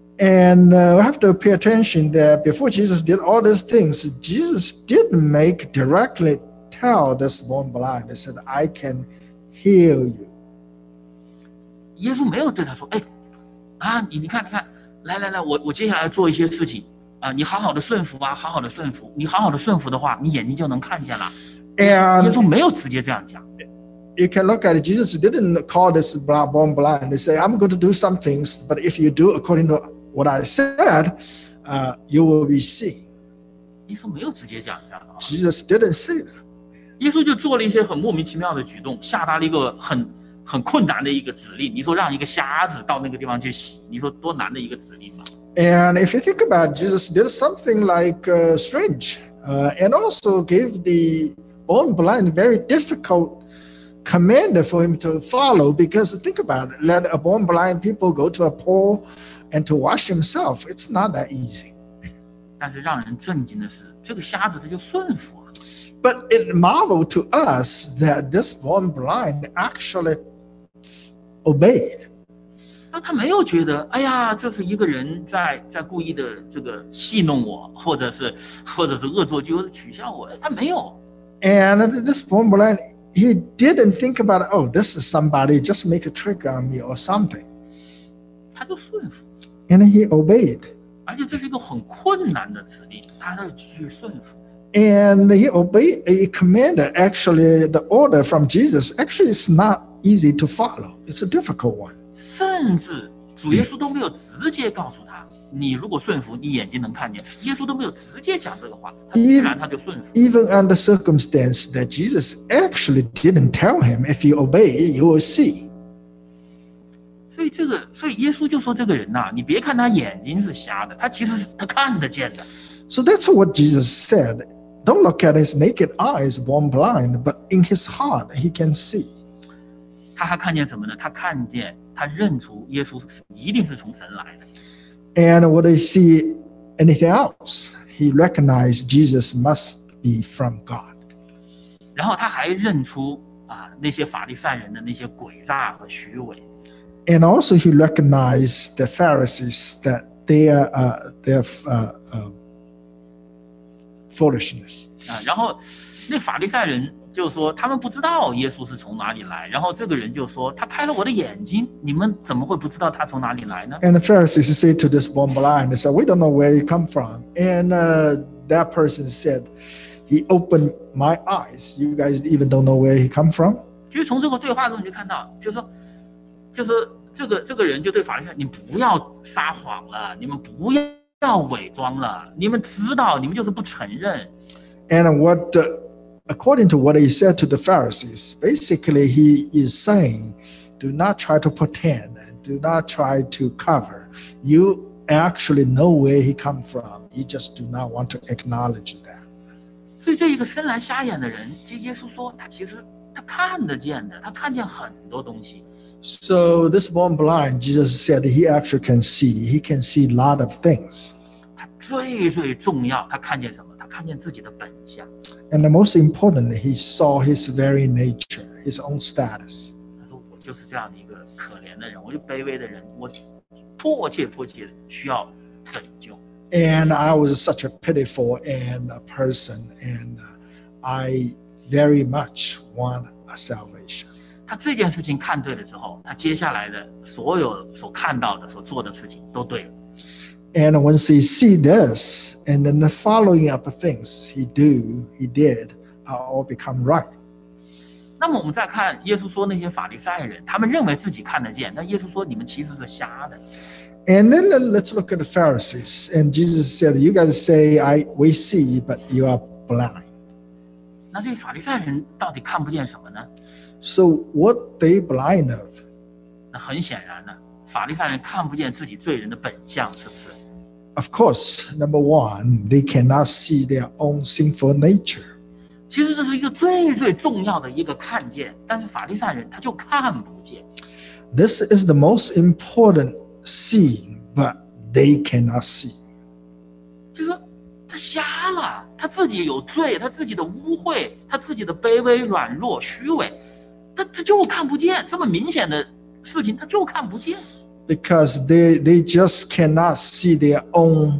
And we have to pay attention that before Jesus did all these things, Jesus didn't make directly tell this born blind. He said, "I can heal you." 耶稣没有对他说：“你看，来，我接下来做一些事情你好好的顺服啊，好好的顺服。你好好的顺服的话，你眼睛就能看见了。” And 耶稣没有直接这样讲。 You can look at it. Jesus didn't call this born blind. They say, "I'm going to do some things, but if you do according to what I said, you will be seeing." 耶稣没有直接讲这样的话。 Jesus didn't say that. 耶稣就做了一些很莫名其妙的举动，下达了一个很困难的一个指令。你说让一个瞎子到那个地方去洗，你说多难的一个指令嘛？ And if you think about it, Jesus did something like strange, and also gave the born blind very difficult command for him to follow. Because think about it, let a born blind people go to a pool and to wash himself. It's not that easy. 但是让人震惊的是，这个瞎子他就顺服了。 But it marveled to us that this born blind actually obeyed. 那他没有觉得，哎呀，这是一个人在故意的这个戏弄我，或者是恶作剧取笑我，他没有。 And this born blind, he didn't think about, oh, this is somebody just make a trick on me or something. 他就顺服， And he obeyed. 而且这是一个很困难的指令，他要去顺服。 And he obeyed a command. Actually, the order from Jesus actually is not easy to follow. It's a difficult one. 甚至主耶稣都没有直接告诉他，你如果顺服，你眼睛能看见。耶稣都没有直接讲这个话，他自然他就顺服。 Even under circumstance that Jesus actually didn't tell him, if you obey, you will see. 所以耶稣就说这个人呐，你别看他眼睛是瞎的，他其实是他看得见的。 So that's what Jesus said. Don't look at his naked eyes, born blind, but in his heart he can see. 他还看见什么呢？他看见，他认出耶稣一定是从神来的。 And what he see anything else, he recognized Jesus must be from God. 然后他还认出那些法利赛人的那些诡诈和虚伪。 And also he recognized the Pharisees that their foolishness. 然后那法利赛人就说他们不知道耶稣是从哪里来，然后这个人就说他开了我的眼睛，你们怎么会不知道他从哪里来呢？ And the Pharisees said to this born blind, they said, "We don't know where he come from." And that person said, "He opened my eyes. You guys even don't know where he come from." 就是从这个对话中你就看到，就是这个人就对法利赛人，你不要撒谎了，你们不要伪装了，你们知道，你们就是不承认。 And according to what he said to the Pharisees, basically he is saying, do not try to pretend, do not try to cover. You actually know where he come from. You just do not want to acknowledge that. 所以这一个生来瞎眼的人，这耶稣说他其实他看得见的，他看见很多东西。 So this born blind, Jesus said he actually can see. He can see a lot of things. 他最重要，他看见什么？他看见自己的本相。 And the most importantly, he saw his very nature, his own status. 他说我就是这样的一个可怜的人，我就卑微的人，我迫切的需要拯救。 And I was such a pitiful person, and I very much want a salvation. 他这件事情看对了之后，他接下来的所有所看到的、所做的事情都对了。 And once he see this, and then the following up things he did, all become right. 那么我们再看耶稣说那些法利赛人，他们认为自己看得见，但耶稣说你们其实是瞎的。 And then let's look at the Pharisees. And Jesus said, "You guys say we see, but you are blind." 那这些法利赛人到底看不见什么呢？ So what they blind of? 那很显然呢，法利赛人看不见自己罪人的本相，是不是？ Of course, number one, they cannot see their own sinful nature. 其实这是一个最最重要的一个看见，但是法利赛人他就看不见。 This is the most important seeing, but they cannot see. 就是说他瞎了，他自己有罪，他自己的污秽，他自己的卑微、软弱、虚伪，他就看不见这么明显的事情，他就看不见。 Because they just cannot see their own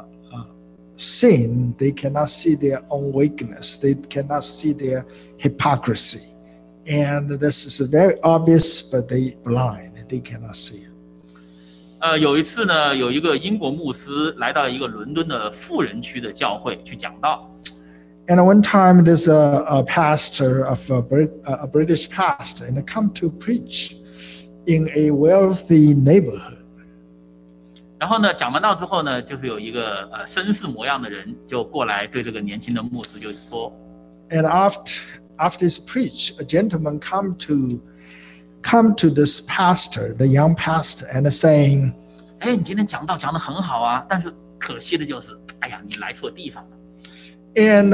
sin. They cannot see their own weakness. They cannot see their hypocrisy. And this is very obvious, but they blind. They cannot see it. 有一次呢，有一个英国牧师来到一个伦敦的富人区的教会去讲道。 And one time, there's a pastor of a British pastor, and come to preach in a wealthy neighborhood. 然后呢，讲完道之后呢，就是有一个绅士模样的人就过来对这个年轻的牧师就说 And after his preach, a gentleman come to this pastor, the young pastor, and saying, 哎，你今天讲道讲得很好啊，但是可惜的就是，哎呀，你来错地方了。 and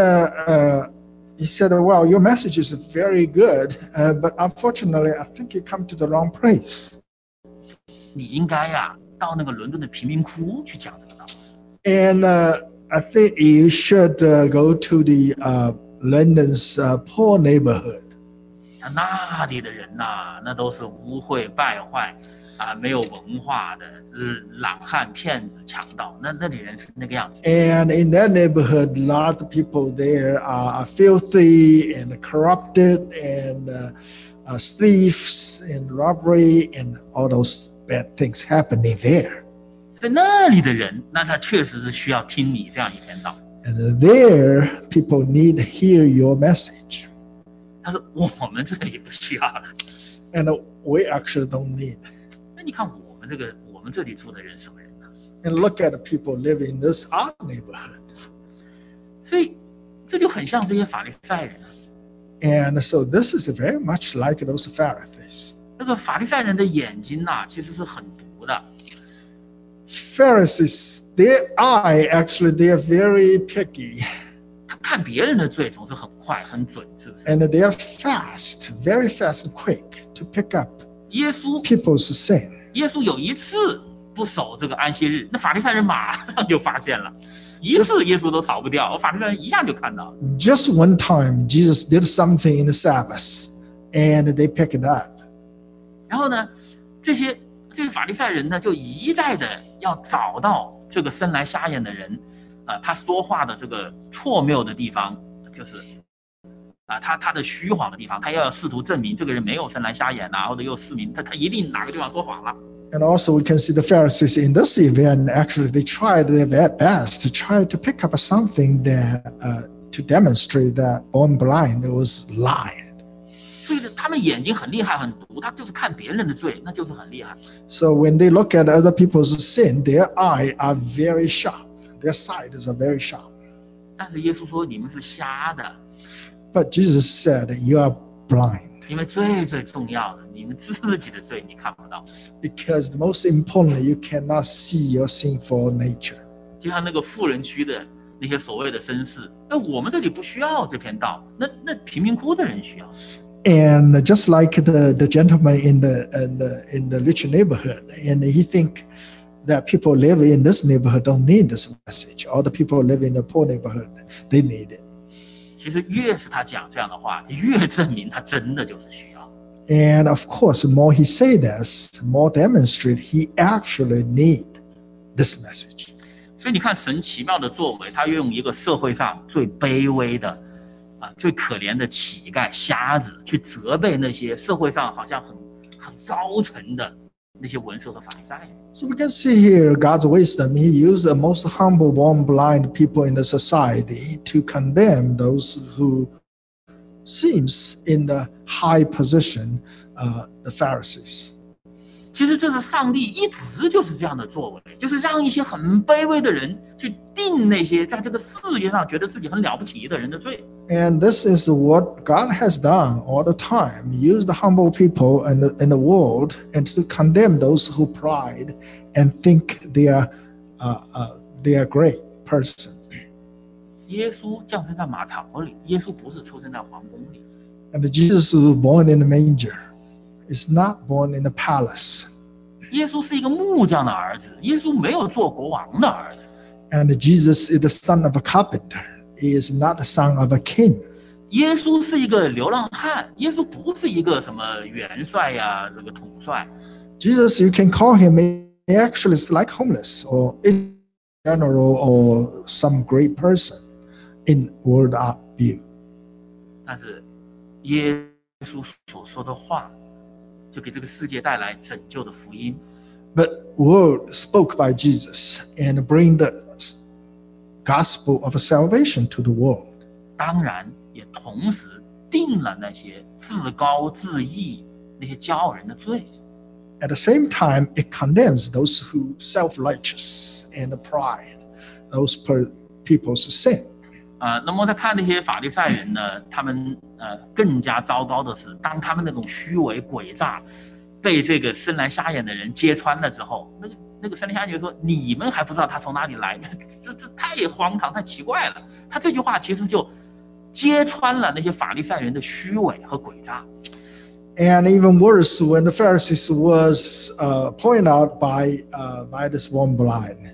he said, "Well, your message is very good, but unfortunately, I think you come to the wrong place." 你应该呀，到那个伦敦的贫民窟去讲这个道。 And I think you should go to the London's poor neighborhood. 那里的人呐，那都是污秽败坏啊，没有文化的懒汉、骗子、强盗，那里人是那个样子。 And in that neighborhood, lots of people there are filthy and corrupted and thieves and robbery and all those bad things happening there. 在那里的人，那他确实是需要听你这样一篇道。 And there, people need to hear your message. 他说我们这里不需要了。 And we actually don't need. 那你看我们这里住的人什么人呢？ And look at the people living in this our neighborhood. 所以这就很像这些法利赛人啊。 And so this is very much like those Pharisees. 那个法利赛人的眼睛呐，其实是很毒的。 Pharisees, their eye actually they are very picky. 他看别人的罪总是很快很准，是不是？ And they are fast, very fast and quick to pick up 耶稣 people's sin. 耶稣有一次不守这个安息日，那法利赛人马上就发现了，一次耶稣都逃不掉，法利赛人一下就看到了。 Just one time, Jesus did something in the Sabbath, and they picked it up. 然后呢，这些法利赛人呢，就一再的要找到这个生来瞎眼的人，他说话的这个错谬的地方，就是他的虚谎的地方，他要试图证明这个人没有生来瞎眼啊，或者又失明，他一定哪个地方说谎了。 And also, we can see the Pharisees in this event. Actually, they tried their best to try to pick up something that to demonstrate that born blind was lying. 所以他们眼睛很厉害很毒，他就是看别人的罪，那就是很厉害。 So when they look at other people's sin, their eyes are very sharp. Their sights are very sharp. 但是耶稣说你们是瞎的， But Jesus said, "You are blind." 因为最最重要的，你们自己的罪你看不到。 Because the most importantly, you cannot see your sinful nature. 就像那个富人区的那些所谓的绅士，那我们这里不需要这篇道，那贫民窟的人需要。 And just like the gentleman in the rich neighborhood, and he think that people live in this neighborhood don't need this message, or the people live in the poor neighborhood, they need it. 其实越是他讲这样的话，越证明他真的就是需要。 And of course, the more he say this, the more demonstrate he actually need this message. 所以你看神奇妙的作为，他用一个社会上最卑微的最可怜的乞丐、瞎子去责备那些社会上好像很高层的那些文士和法利赛人。 So we can see here God's wisdom. He used the most humble, born blind people in the society to condemn those who seems in the high position, the Pharisees. 其实这是上帝一直就是这样的作为，就是让一些很卑微的人去定那些在这个世界上觉得自己很了不起的人的罪。 And this is what God has done all the time. Use the humble people in the world and to condemn those who pride and think they are a great person. 耶稣降生在马槽里，耶稣不是出生在皇宫里。 And Jesus was born in the manger. Is not born in the palace. 耶稣是一个木匠的儿子，耶稣没有做国王的儿子。 And Jesus is the son of a carpenter. He is not the son of a king. 耶稣是一个流浪汉，耶稣不是一个什么元帅呀，这个统帅。 Jesus, you can call him, he actually is like homeless or general or some great person in world view. 但是耶稣所说的话，就给这个世界带来拯救的福音。 But word spoke by Jesus and bring the gospel of salvation to the world. 当然，也同时定了那些自高自义、那些骄傲人的罪。 At the same time, it condemns those who self-righteous and pride, those people's sin. 那么在看那些法利赛人呢，他们更加糟糕的是，当他们那种虚伪诡诈被这个生来瞎眼的人揭穿了之后，那个生来瞎眼就说：“你们还不知道他从哪里来？这太荒唐、太奇怪了。”他这句话其实就揭穿了那些法利赛人的虚伪和诡诈。 And even worse, when the Pharisees was pointed out by this one blind.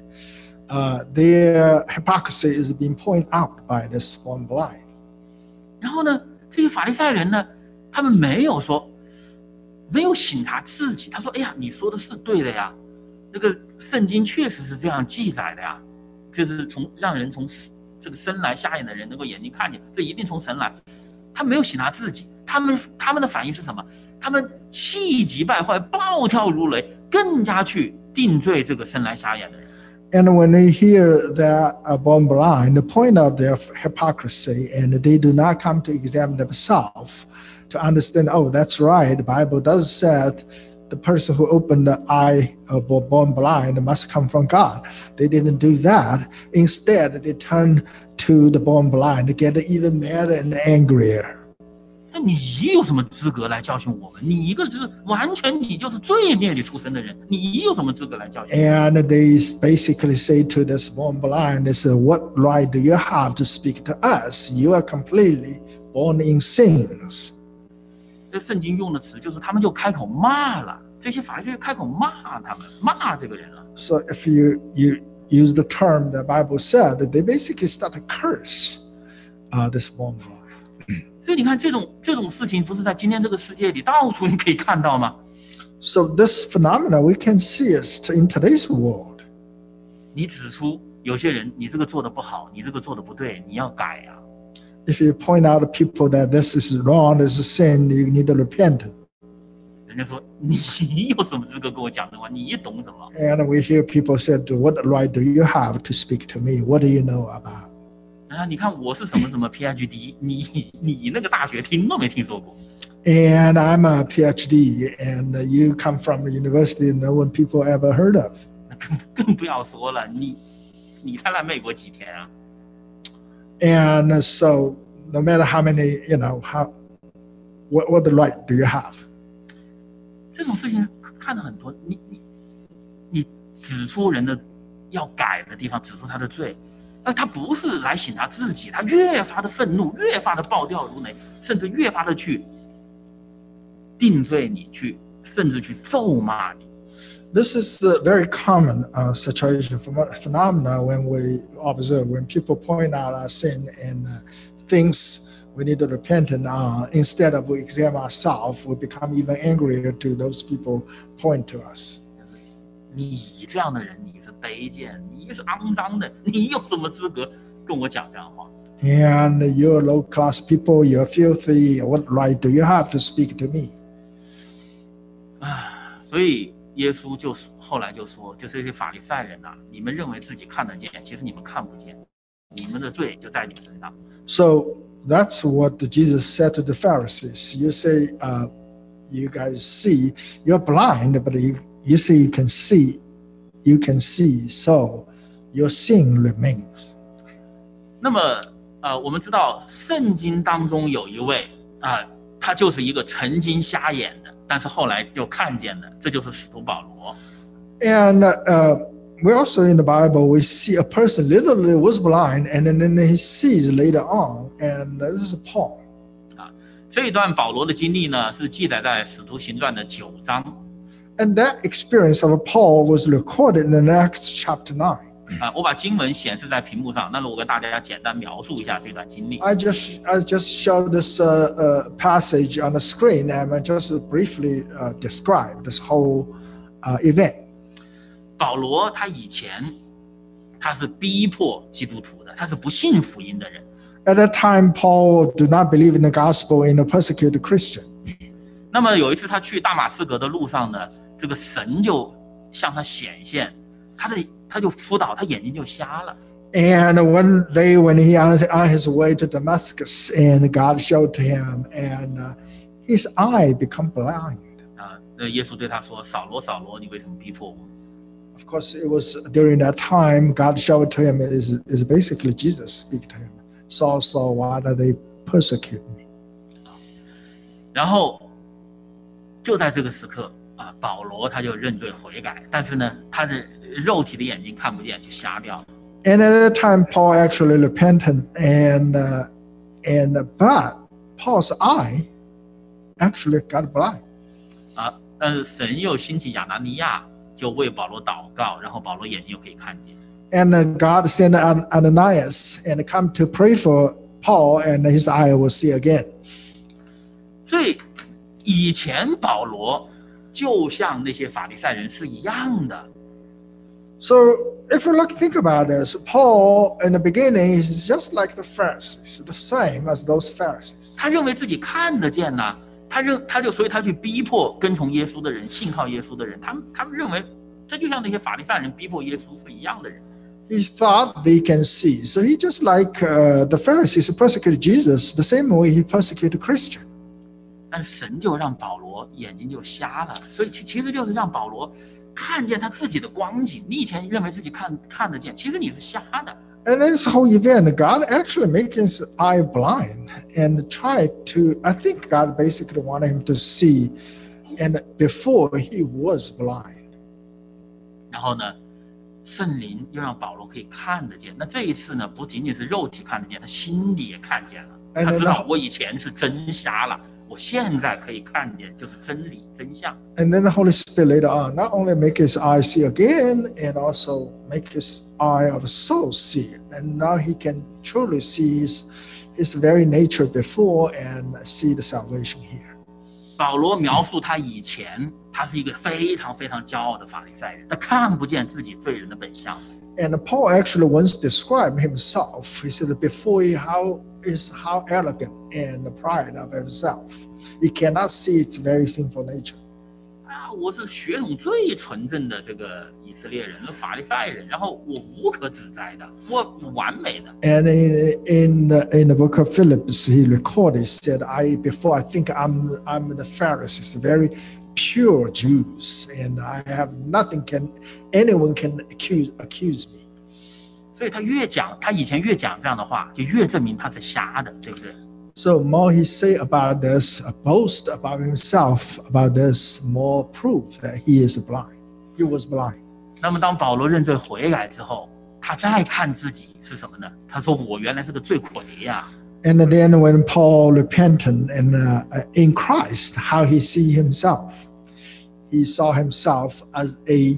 Their hypocrisy is being pointed out by this one blind. 然后呢，这些法利赛人呢，他们没有醒他自己。他说：“哎呀，你说的是对的呀，那个圣经确实是这样记载的呀，就是让人从这个生来瞎眼的人能够眼睛看见，这一定从神来。”他没有醒他自己，他们的反应是什么？他们气急败坏，暴跳如雷，更加去定罪这个生来瞎眼的人。 And when they hear that born blind, they point out their hypocrisy, and they do not come to examine themselves to understand, oh, that's right. The Bible does say the person who opened the eye of born blind must come from God. They didn't do that. Instead, they turned to the born blind to get even madder and angrier. 那你有什么资格来教训我们？你一个就是完全你就是罪孽里出生的人，你有什么资格来教训？ And they basically say to this born blind, they say, what right do you have to speak to us? You are completely born in sins. 这圣经用的词就是他们就开口骂了，这些法利赛人开口骂他们，骂这个人了。 So if you use the term the Bible said, they basically start to curse this born blind. 所以你看，这种事情不是在今天这个世界里到处你可以看到吗？ So this phenomena, we can see it in today's world. 你指出有些人你这个做的不好，你这个做的不对，你要改呀。 If you point out to people that this is wrong, this is sin, you need to repent. 人家说你有什么资格跟我讲这话？你懂什么？ And we hear people say, what right do you have to speak to me? What do you know about? 你看我是什么什么 PhD， 你那个大学听都没听说过。 And I'm a PhD, and you come from a university no one people ever heard of. 更不要说了，你才来美国几天啊？ And so no matter how many, what the right do you have? 这种事情看到很多，你指出人的要改的地方，指出他的罪。他不是来醒他自己，他越发的愤怒，越发的暴跳如雷，甚至越发的去定罪你，甚至去咒骂你。 This is a very common situation, phenomena when we observe, when people point out our sin and things we need to repent and instead of we examine ourselves, we become even angrier to those people point to us. 你这样的人，你是卑贱，你是肮脏的，你有什么资格跟我讲这样的话？ And you're low-class people, you're filthy. What right do you have to speak to me? 所以耶稣后来就说，就是这些法利赛人啊，你们认为自己看得见，其实你们看不见，你们的罪就在你们身上。 So That's what Jesus said to the Pharisees. You say, you guys see, you're blind, but you say you can see, so your sin remains. 那么我们知道圣经当中有一位他就是一个曾经瞎眼的，但是后来就看见的，这就是使徒保罗。 And we also in the Bible we see a person literally was blind, and then he sees later on, and this is Paul. 这一段保罗的经历呢，是记载在使徒行传的9章。 And that experience of Paul was recorded in the Acts chapter 9. 我把经文显示在屏幕上，那么我跟大家简单描述一下这段经历。 I just showed this passage on the screen, and I just briefly describe this whole event. 保罗他以前他是逼迫基督徒的，他是不信福音的人。 At that time, Paul did not believe in the gospel and persecuted Christian. 那么有一次他去大马士革的路上呢，这个神就向他显现，他就扑倒，他眼睛就瞎了。 And one day when he on his way to Damascus, and God showed to him, and his eye become blind. 耶稣对他说：“扫罗，扫罗，你为什么逼迫我？” Of course, it was during that time God showed to him is basically Jesus speak to him. Saul, Saul, why do they persecute me? 然后就在这个时刻保罗他就认罪悔改，但是呢，他的肉体的眼睛看不见，就瞎掉了。 And at that time, Paul actually repented, but Paul's eye actually got blind. 但是神又兴起亚拿尼亚，就为保罗祷告，然后保罗眼睛又可以看见。 And God sent Ananias and come to pray for Paul, and his eye will see again. 所以以前保罗就像那些法利赛人是一样的。 So if you think about this, Paul in the beginning is just like the Pharisees, the same as those Pharisees. 他认为自己看得见呐，所以他去逼迫跟从耶稣的人、信靠耶稣的人，他们认为这就像那些法利赛人逼迫耶稣是一样的人。 He thought they can see, so he just like the Pharisees persecuted Jesus the same way he persecuted Christian. 但神就让保罗眼睛就瞎了，所以其实就是让保罗看见他自己的光景。你以前认为自己看得见，其实你是瞎的。 And in this whole event, God actually made his eye blind and tried to, I think God basically wanted him to see, and before he was blind. 然后呢，圣灵又让保罗可以看得见。那这一次呢，不仅仅是肉体看得见，他心里也看见了。他知道我以前是真瞎了。我现在可以看见，就是真理真相。 And then the Holy Spirit later on not only make his eye see again, and also make his eye of soul see, and now he can truly see his very nature before and see the salvation here. 保罗描述他以前，他是一个非常非常骄傲的法利赛人，他看不见自己罪人的本相。 And Paul actually once described himself. He said that before how arrogant and the pride of himself. He cannot see its very sinful nature. 我是血统最纯正的这个以色列人，法利赛人，然后我无可指摘的，我完美的。 And in the book of Philippians, he recorded, said, before I think I'm the Pharisees, very pure Jews, and I have nothing anyone can accuse me. 所以他以前越讲这样的话，就越证明他是瞎的，对不对？ So more he say about this, boast about himself about this, more proof that he is blind. He was blind. 那么当保罗认罪悔改之后，他再看自己是什么呢？他说：“我原来是个罪魁呀。” And then when Paul repented and in Christ, how he see himself, he saw himself as a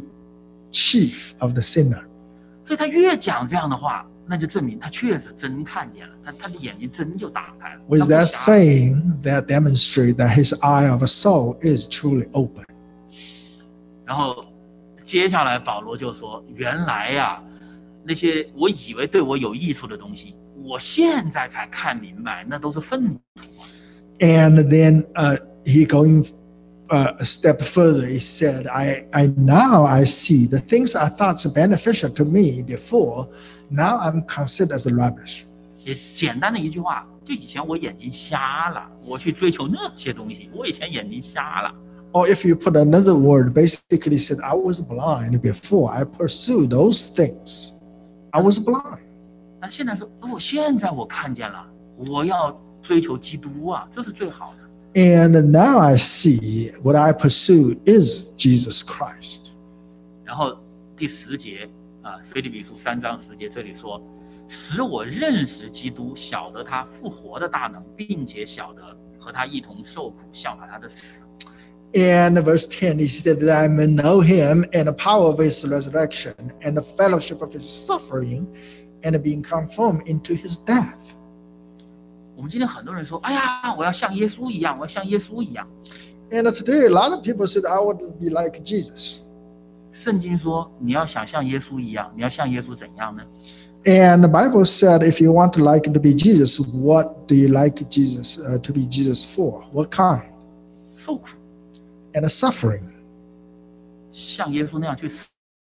chief of the sinner. 所以他越讲这样的话，那就证明他确实真看见了，他的眼睛真就打开了。 With that saying, that demonstrate that his eye of a soul is truly open. 然后接下来保罗就说：“原来呀，那些我以为对我有益处的东西，我现在才看明白，那都是粪土。” And then he going a step further. He said, now I see the things I thought beneficial to me before. Now I'm considered as rubbish. 也简单的一句话， 就以前我眼睛瞎了，我去追求那些东西，我以前眼睛瞎了。 Or if you put another word, basically said, I was blind before I pursued those things. I was blind. 那现在说，哦，现在我看见了，我要追求基督啊，这是最好的。 And now I see what I pursue is Jesus Christ. 然后第10节啊，腓立比书3章10节这里说，使我认识基督，晓得他复活的大能，并且晓得和他一同受苦，效法他的死。 And verse 10, he said that I may know him and the power of his resurrection and the fellowship of his suffering and being conformed into his death. 我们今天很多人说，哎呀，我要像耶稣一样，我要像耶稣一样。 And today, a lot of people said, I would be like Jesus. 圣经说，你要想像耶稣一样，你要像耶稣怎样呢？ And the Bible said, if you want to like to be Jesus, what do you like Jesus to be Jesus for? What kind? 受苦， And suffering. 像耶稣那样去死，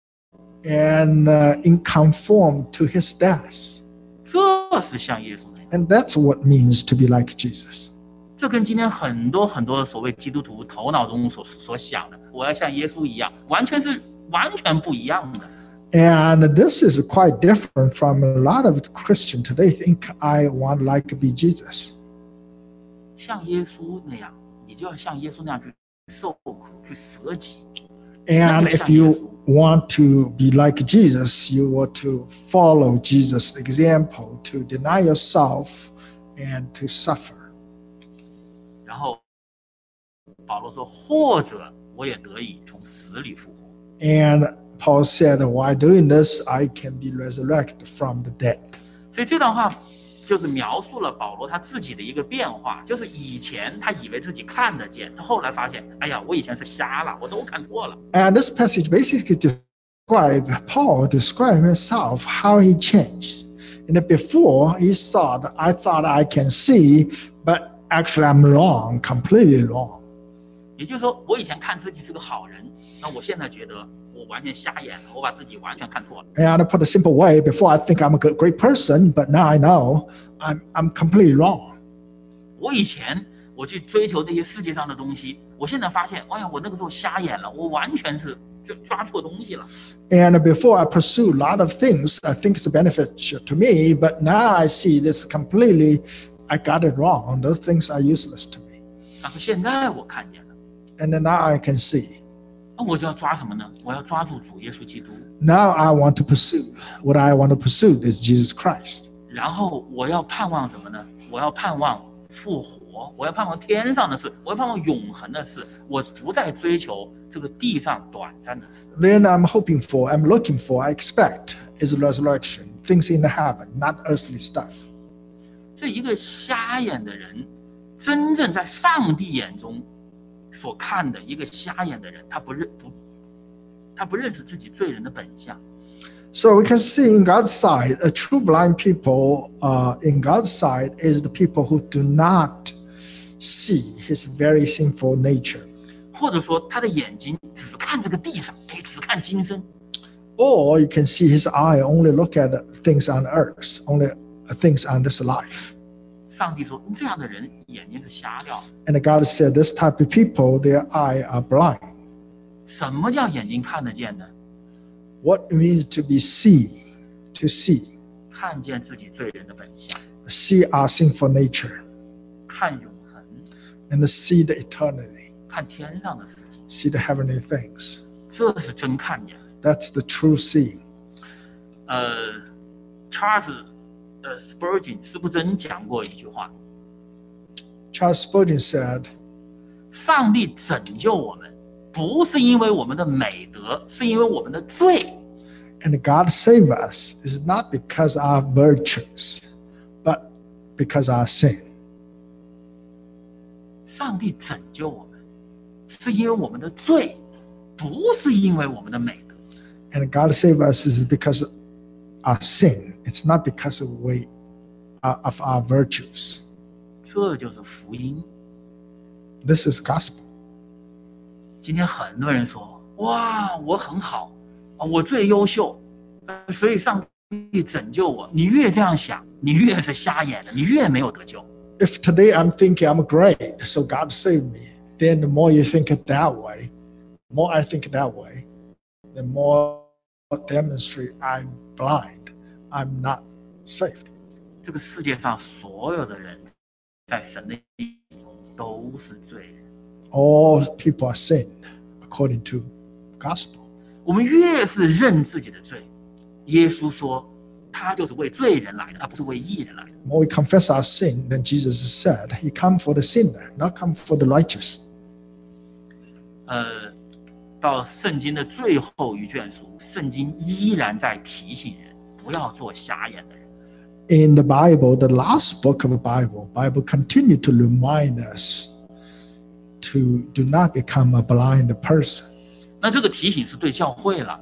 And in conform to his death. 这是像耶稣那样。 And that's what it means to be like Jesus. 这跟今天很多所谓基督徒头脑中所想的，我要像耶稣一样，完全不一样的。 And this is quite different from a lot of Christians today think I want like to be Jesus. 像耶稣那样，你就要像耶稣那样去受苦，去舍己。 And if you want to be like Jesus, you want to follow Jesus' example to deny yourself and to suffer. 然后保罗说，或者我也得以从死里复活。 And Paul said, while doing this, I can be resurrected from the dead. 所以这段话就是描述了保罗他自己的一个变化，就是以前他以为自己看得见，他后来发现，哎呀，我以前是瞎了，我都看错了。 And this passage basically Paul described himself, how he changed. And before he I thought I can see, but actually I'm wrong, completely wrong. 也就是说，我以前看自己是个好人，那我现在觉得我完全瞎眼了，我把自己完全看错了。 And to put a simple way, before I think I'm a great person, but now I know I'm completely wrong. 我以前我去追求那些世界上的东西，我现在发现，哎呀，我那个时候瞎眼了，我完全是抓错东西了。 And before I pursue a lot of things, I think it's a benefit to me, but now I see this completely, I got it wrong. Those things are useless to me. 但是现在我看见了， And then now I can see. 那我就要抓什么呢？我要抓住主耶稣基督， Now I want to pursue. What I want to pursue is Jesus Christ. 然后我要盼望什么呢？我要盼望复活，我要盼望天上的事，我要盼望永恒的事，我不再追求这个地上短暂的事。 Then I'm looking for, I expect is resurrection, things in the heaven, not earthly stuff. 这一个瞎眼的人，真正在上帝眼中所看的一个瞎眼的人，他不认识自己罪人的本相。 So we can see in God's side, a true blind people in God's side is the people who do not see his very sinful nature. 或者说他的眼睛只看这个地上，哎，只看今生。 Or you can see his eye only look at things on earth, only things on this life. 上帝说，这样的人眼睛是瞎掉了。 And God said, this type of people, their eye are blind. 什么叫眼睛看得见呢？ What it means to see, 看见自己罪人的本相， see our sinful nature, 看永恒， and see the eternity, 看天上的事情， see the heavenly things. 这是真看见。 That's the true seeing. Charles Spurgeon 斯布真讲过一句话： Charles Spurgeon said, 上帝拯救我们，不是因为我们的美德，是因为我们的罪。 and God save us is not because our virtues, but because our sin. 上帝拯救我们，是因为我们的罪，不是因为我们的美德。 And God save us is because our sin. It's not because of our virtues. 这就是福音。 This is gospel. 今天很多人说：“哇，我很好啊，我最优秀，所以上以拯救我，你越这样想，你越是瞎眼的，你越没有得救。 If today I'm thinking I'm great, so God saved me, then the more you think it that way, the more I think that way, the more demonstrate I'm blind, I'm not saved. 这个世界上所有的人，在神的眼中都是罪人。 All people are sinned according to gospel. 我们越是认自己的罪，耶稣说他就是为罪人来的，他不是为义人来的。 The more we confess our sin, then Jesus said, He come for the sinner, not come for the righteous. 到圣经的最后一卷书，圣经依然在提醒人不要做瞎眼的人。 In the Bible, the last book of the Bible continued to remind us to do not become a blind person. 那这个提醒是对教会了，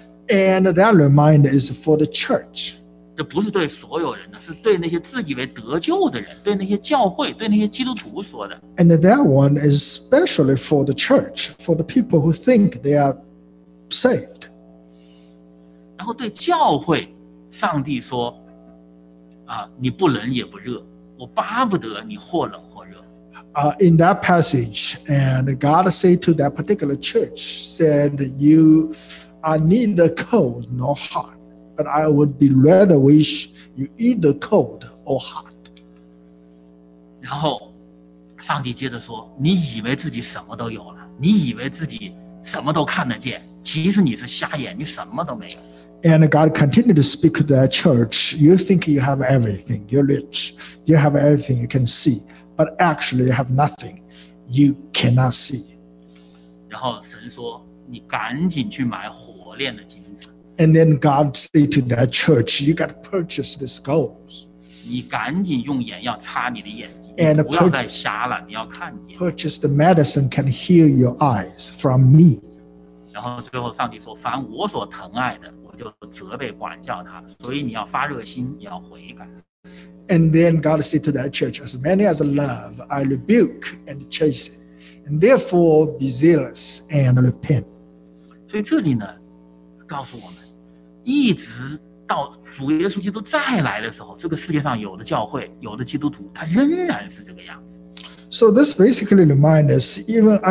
And that reminder is for the church. 这不是对所有人的，是对那些自以为得救的人，对那些教会，对那些基督徒说的。 And that one is especially for the church, for the people who think they are saved. 然后对教会，上帝说：“你不冷也不热，我巴不得你或冷或热。” In that passage, and God said to that particular church, said, "You are neither cold nor hot, but I would be rather wish you either cold or hot." 然后，上帝接着说：“你以为自己什么都有了，你以为自己什么都看得见，其实你是瞎眼，你什么都没有。” And God continued to speak to that church. You think you have everything. You're rich. You have everything you can see. But actually you have nothing. You cannot see. 然后神说：“你赶紧去买火炼的金子， And then God said to that church, you got to purchase this gold. 你赶紧用盐要擦你的眼睛， And 你不要再瞎了，你要看见。” Purchase the medicine can heal your eyes from me. 然后最后上帝说：“凡我所疼爱的，我就责备管教他，所以你要发热心，你要悔改。” And then God said to that church, as many as I love, I rebuke and chasten. And therefore be zealous and repent. 所以这里呢，告诉我们，一直到主耶稣基督再来的时候，这个世界上有的教会、有的基督徒，他仍然是这个样子。 So this basically reminds us, even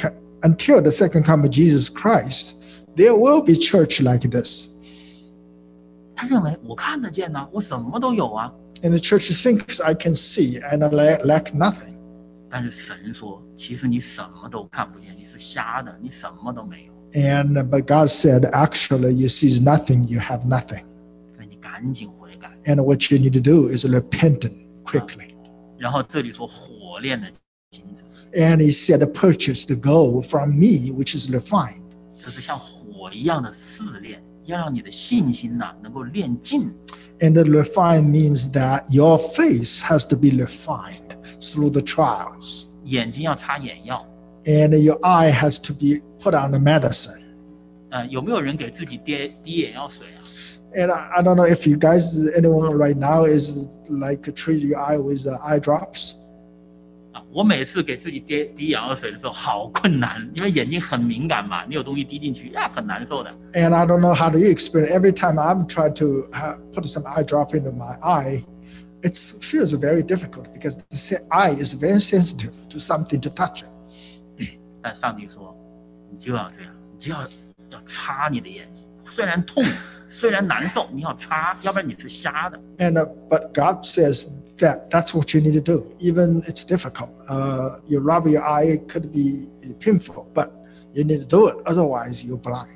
until the second coming of Jesus Christ, there will be church like this. 他认为我看得见呢，我什么都有啊。 And the church thinks I can see and I lack nothing. 但是神说，其实你什么都看不见，你是瞎的，你什么都没有。 But God said, actually, you see nothing, you have nothing. 所以你赶紧悔改。 And what you need to do is repent quickly. 然后这里说火炼的金子， And he said, purchase the gold from me, which is refined. 就是像火一样的试炼，要让你的信心能够炼尽。 And the refined means that your face has to be refined through the trials. 眼睛要擦眼药。 And your eye has to be put on the medicine. 有没有人给自己滴眼药水啊？ And I don't know if you guys, anyone right now is like treat your eye with eye drops. 我每次给自己滴眼药水的时候好困难，因为眼睛很敏感嘛，你有东西滴进去呀，很难受的。 And I don't know how do you experience. Every time I've tried to put some eye drop into my eye, it feels very difficult because the eye is very sensitive to something to touch it. 但上帝说，你就要这样，你就要擦你的眼睛，虽然痛，虽然难受，你要擦，要不然你是瞎的。 And but God says that that's what you need to do. Even it's difficult. You rub your eye, it could be painful, but you need to do it. Otherwise, you're blind.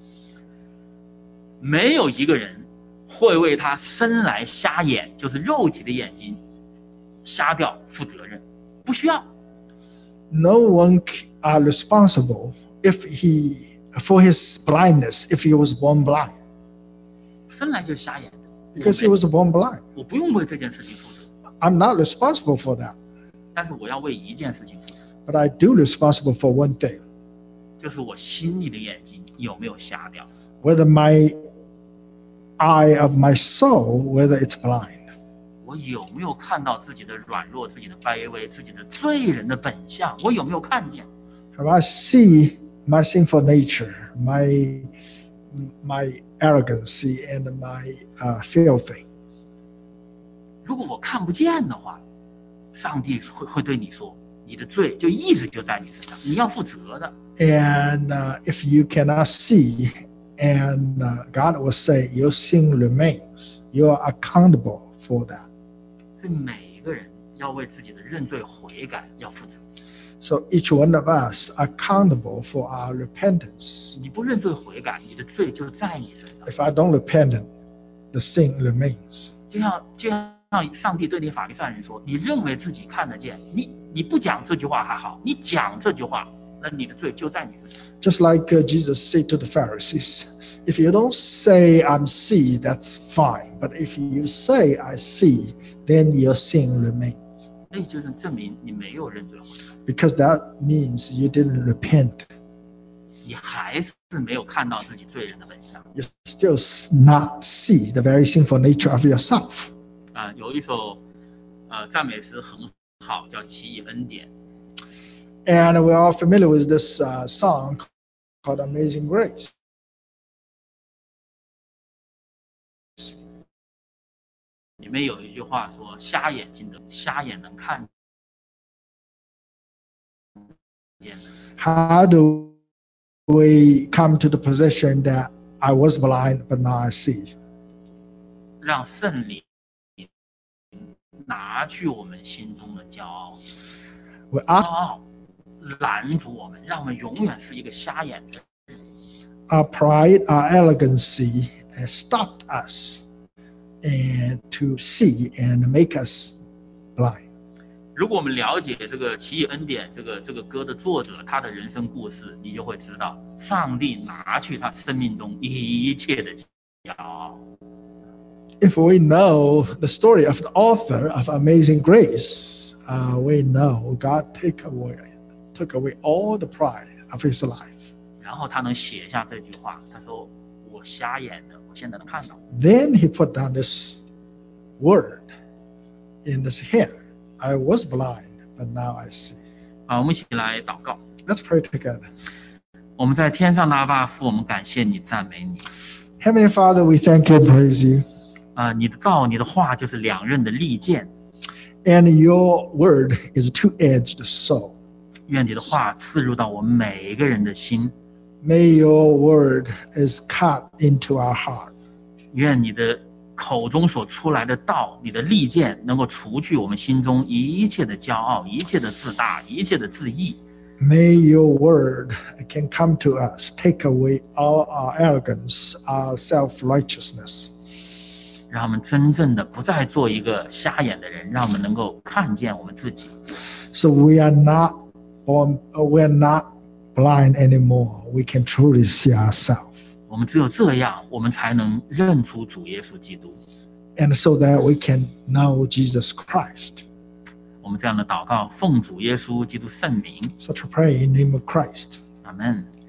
没有一个人会为他生来瞎眼，就是肉体的眼睛瞎掉负责任，不需要。 No one are responsible for his blindness if he was born blind. 生来就瞎眼的， Because he was born blind. 我不用为这件事情负责， I'm not responsible for that. 但是我要为一件事情负责， But I do responsible for one thing. 就是我心里的眼睛有没有瞎掉。 Whether my eye of my soul, whether it's blind. 我有没有看到自己的软弱、自己的卑微、自己的罪人的本相？我有没有看见？ Have I see my sinful nature, my arrogancy and my filthy. 如果我看不见的话，上帝会对你说，你的罪就一直就在你身上，你要负责的。 And if you cannot see, and God will say, your sin remains. You are accountable for that. 所以每一个人要为自己的认罪悔改要负责。 So each one of us accountable for our repentance. 你不认罪悔改，你的罪就在你身上。 If I don't repent, the sin remains. 就像上帝对那法利赛人说，你认为自己看得见，你不讲这句话还好，你讲这句话，那你的罪就在你身上。 Just like Jesus said to the Pharisees, if you don't say I'm see, that's fine. But if you say I see, then your sin remains. 那就是证明你没有认罪悔改， Because that means you didn't repent. 你还是没有看到自己罪人的本相。 You still not see the very sinful nature of yourself. 有一首赞美诗很好，叫《奇异恩典》。 And we're all familiar with this song called Amazing Grace. 里面有一句话说：“瞎眼能看见的。” How do we come to the position that I was blind, but now I see? 让圣灵拿去我们心中的骄傲， We 骄 ask 傲拦阻我们，让我们永远是一个瞎眼的。 our pride, our arrogancy has stopped us and to see and make us blind. 如果我们了解这个《奇异恩典》这个歌的作者他的人生故事，你就会知道，上帝拿去他生命中一切的骄傲。 If we know the story of the author of Amazing Grace, we know God took away all the pride of his life. 然后他能写下这句话，他说：“我瞎眼的，我现在能看到。” Then he put down this word in this hymn. I was blind, but now I see. 好，我们一起来祷告。 Let's pray together. 我们在天上的阿爸父，我们感谢你，赞美你。 Heavenly Father, we thank you and praise you. 你的道，你的话就是两刃的利剑， And your word is a two-edged sword. 愿你的话刺入到我们每一个人的心， May your word is cut into our heart. 愿你的口中所出来的道，你的利剑能够除去我们心中一切的骄傲、一切的自大、一切的自义。 May your word can come to us, take away all our arrogance, our self-righteousness. 让我们真正的不再做一个瞎眼的人，让我们能够看见我们自己。 So we are not blind anymore. We can truly see ourselves. 我们只有这样，我们才能认出主耶稣基督。 And so that we can know Jesus Christ. 我们这样的祷告，奉主耶稣基督圣名， Such a prayer in the name of Christ. 阿门。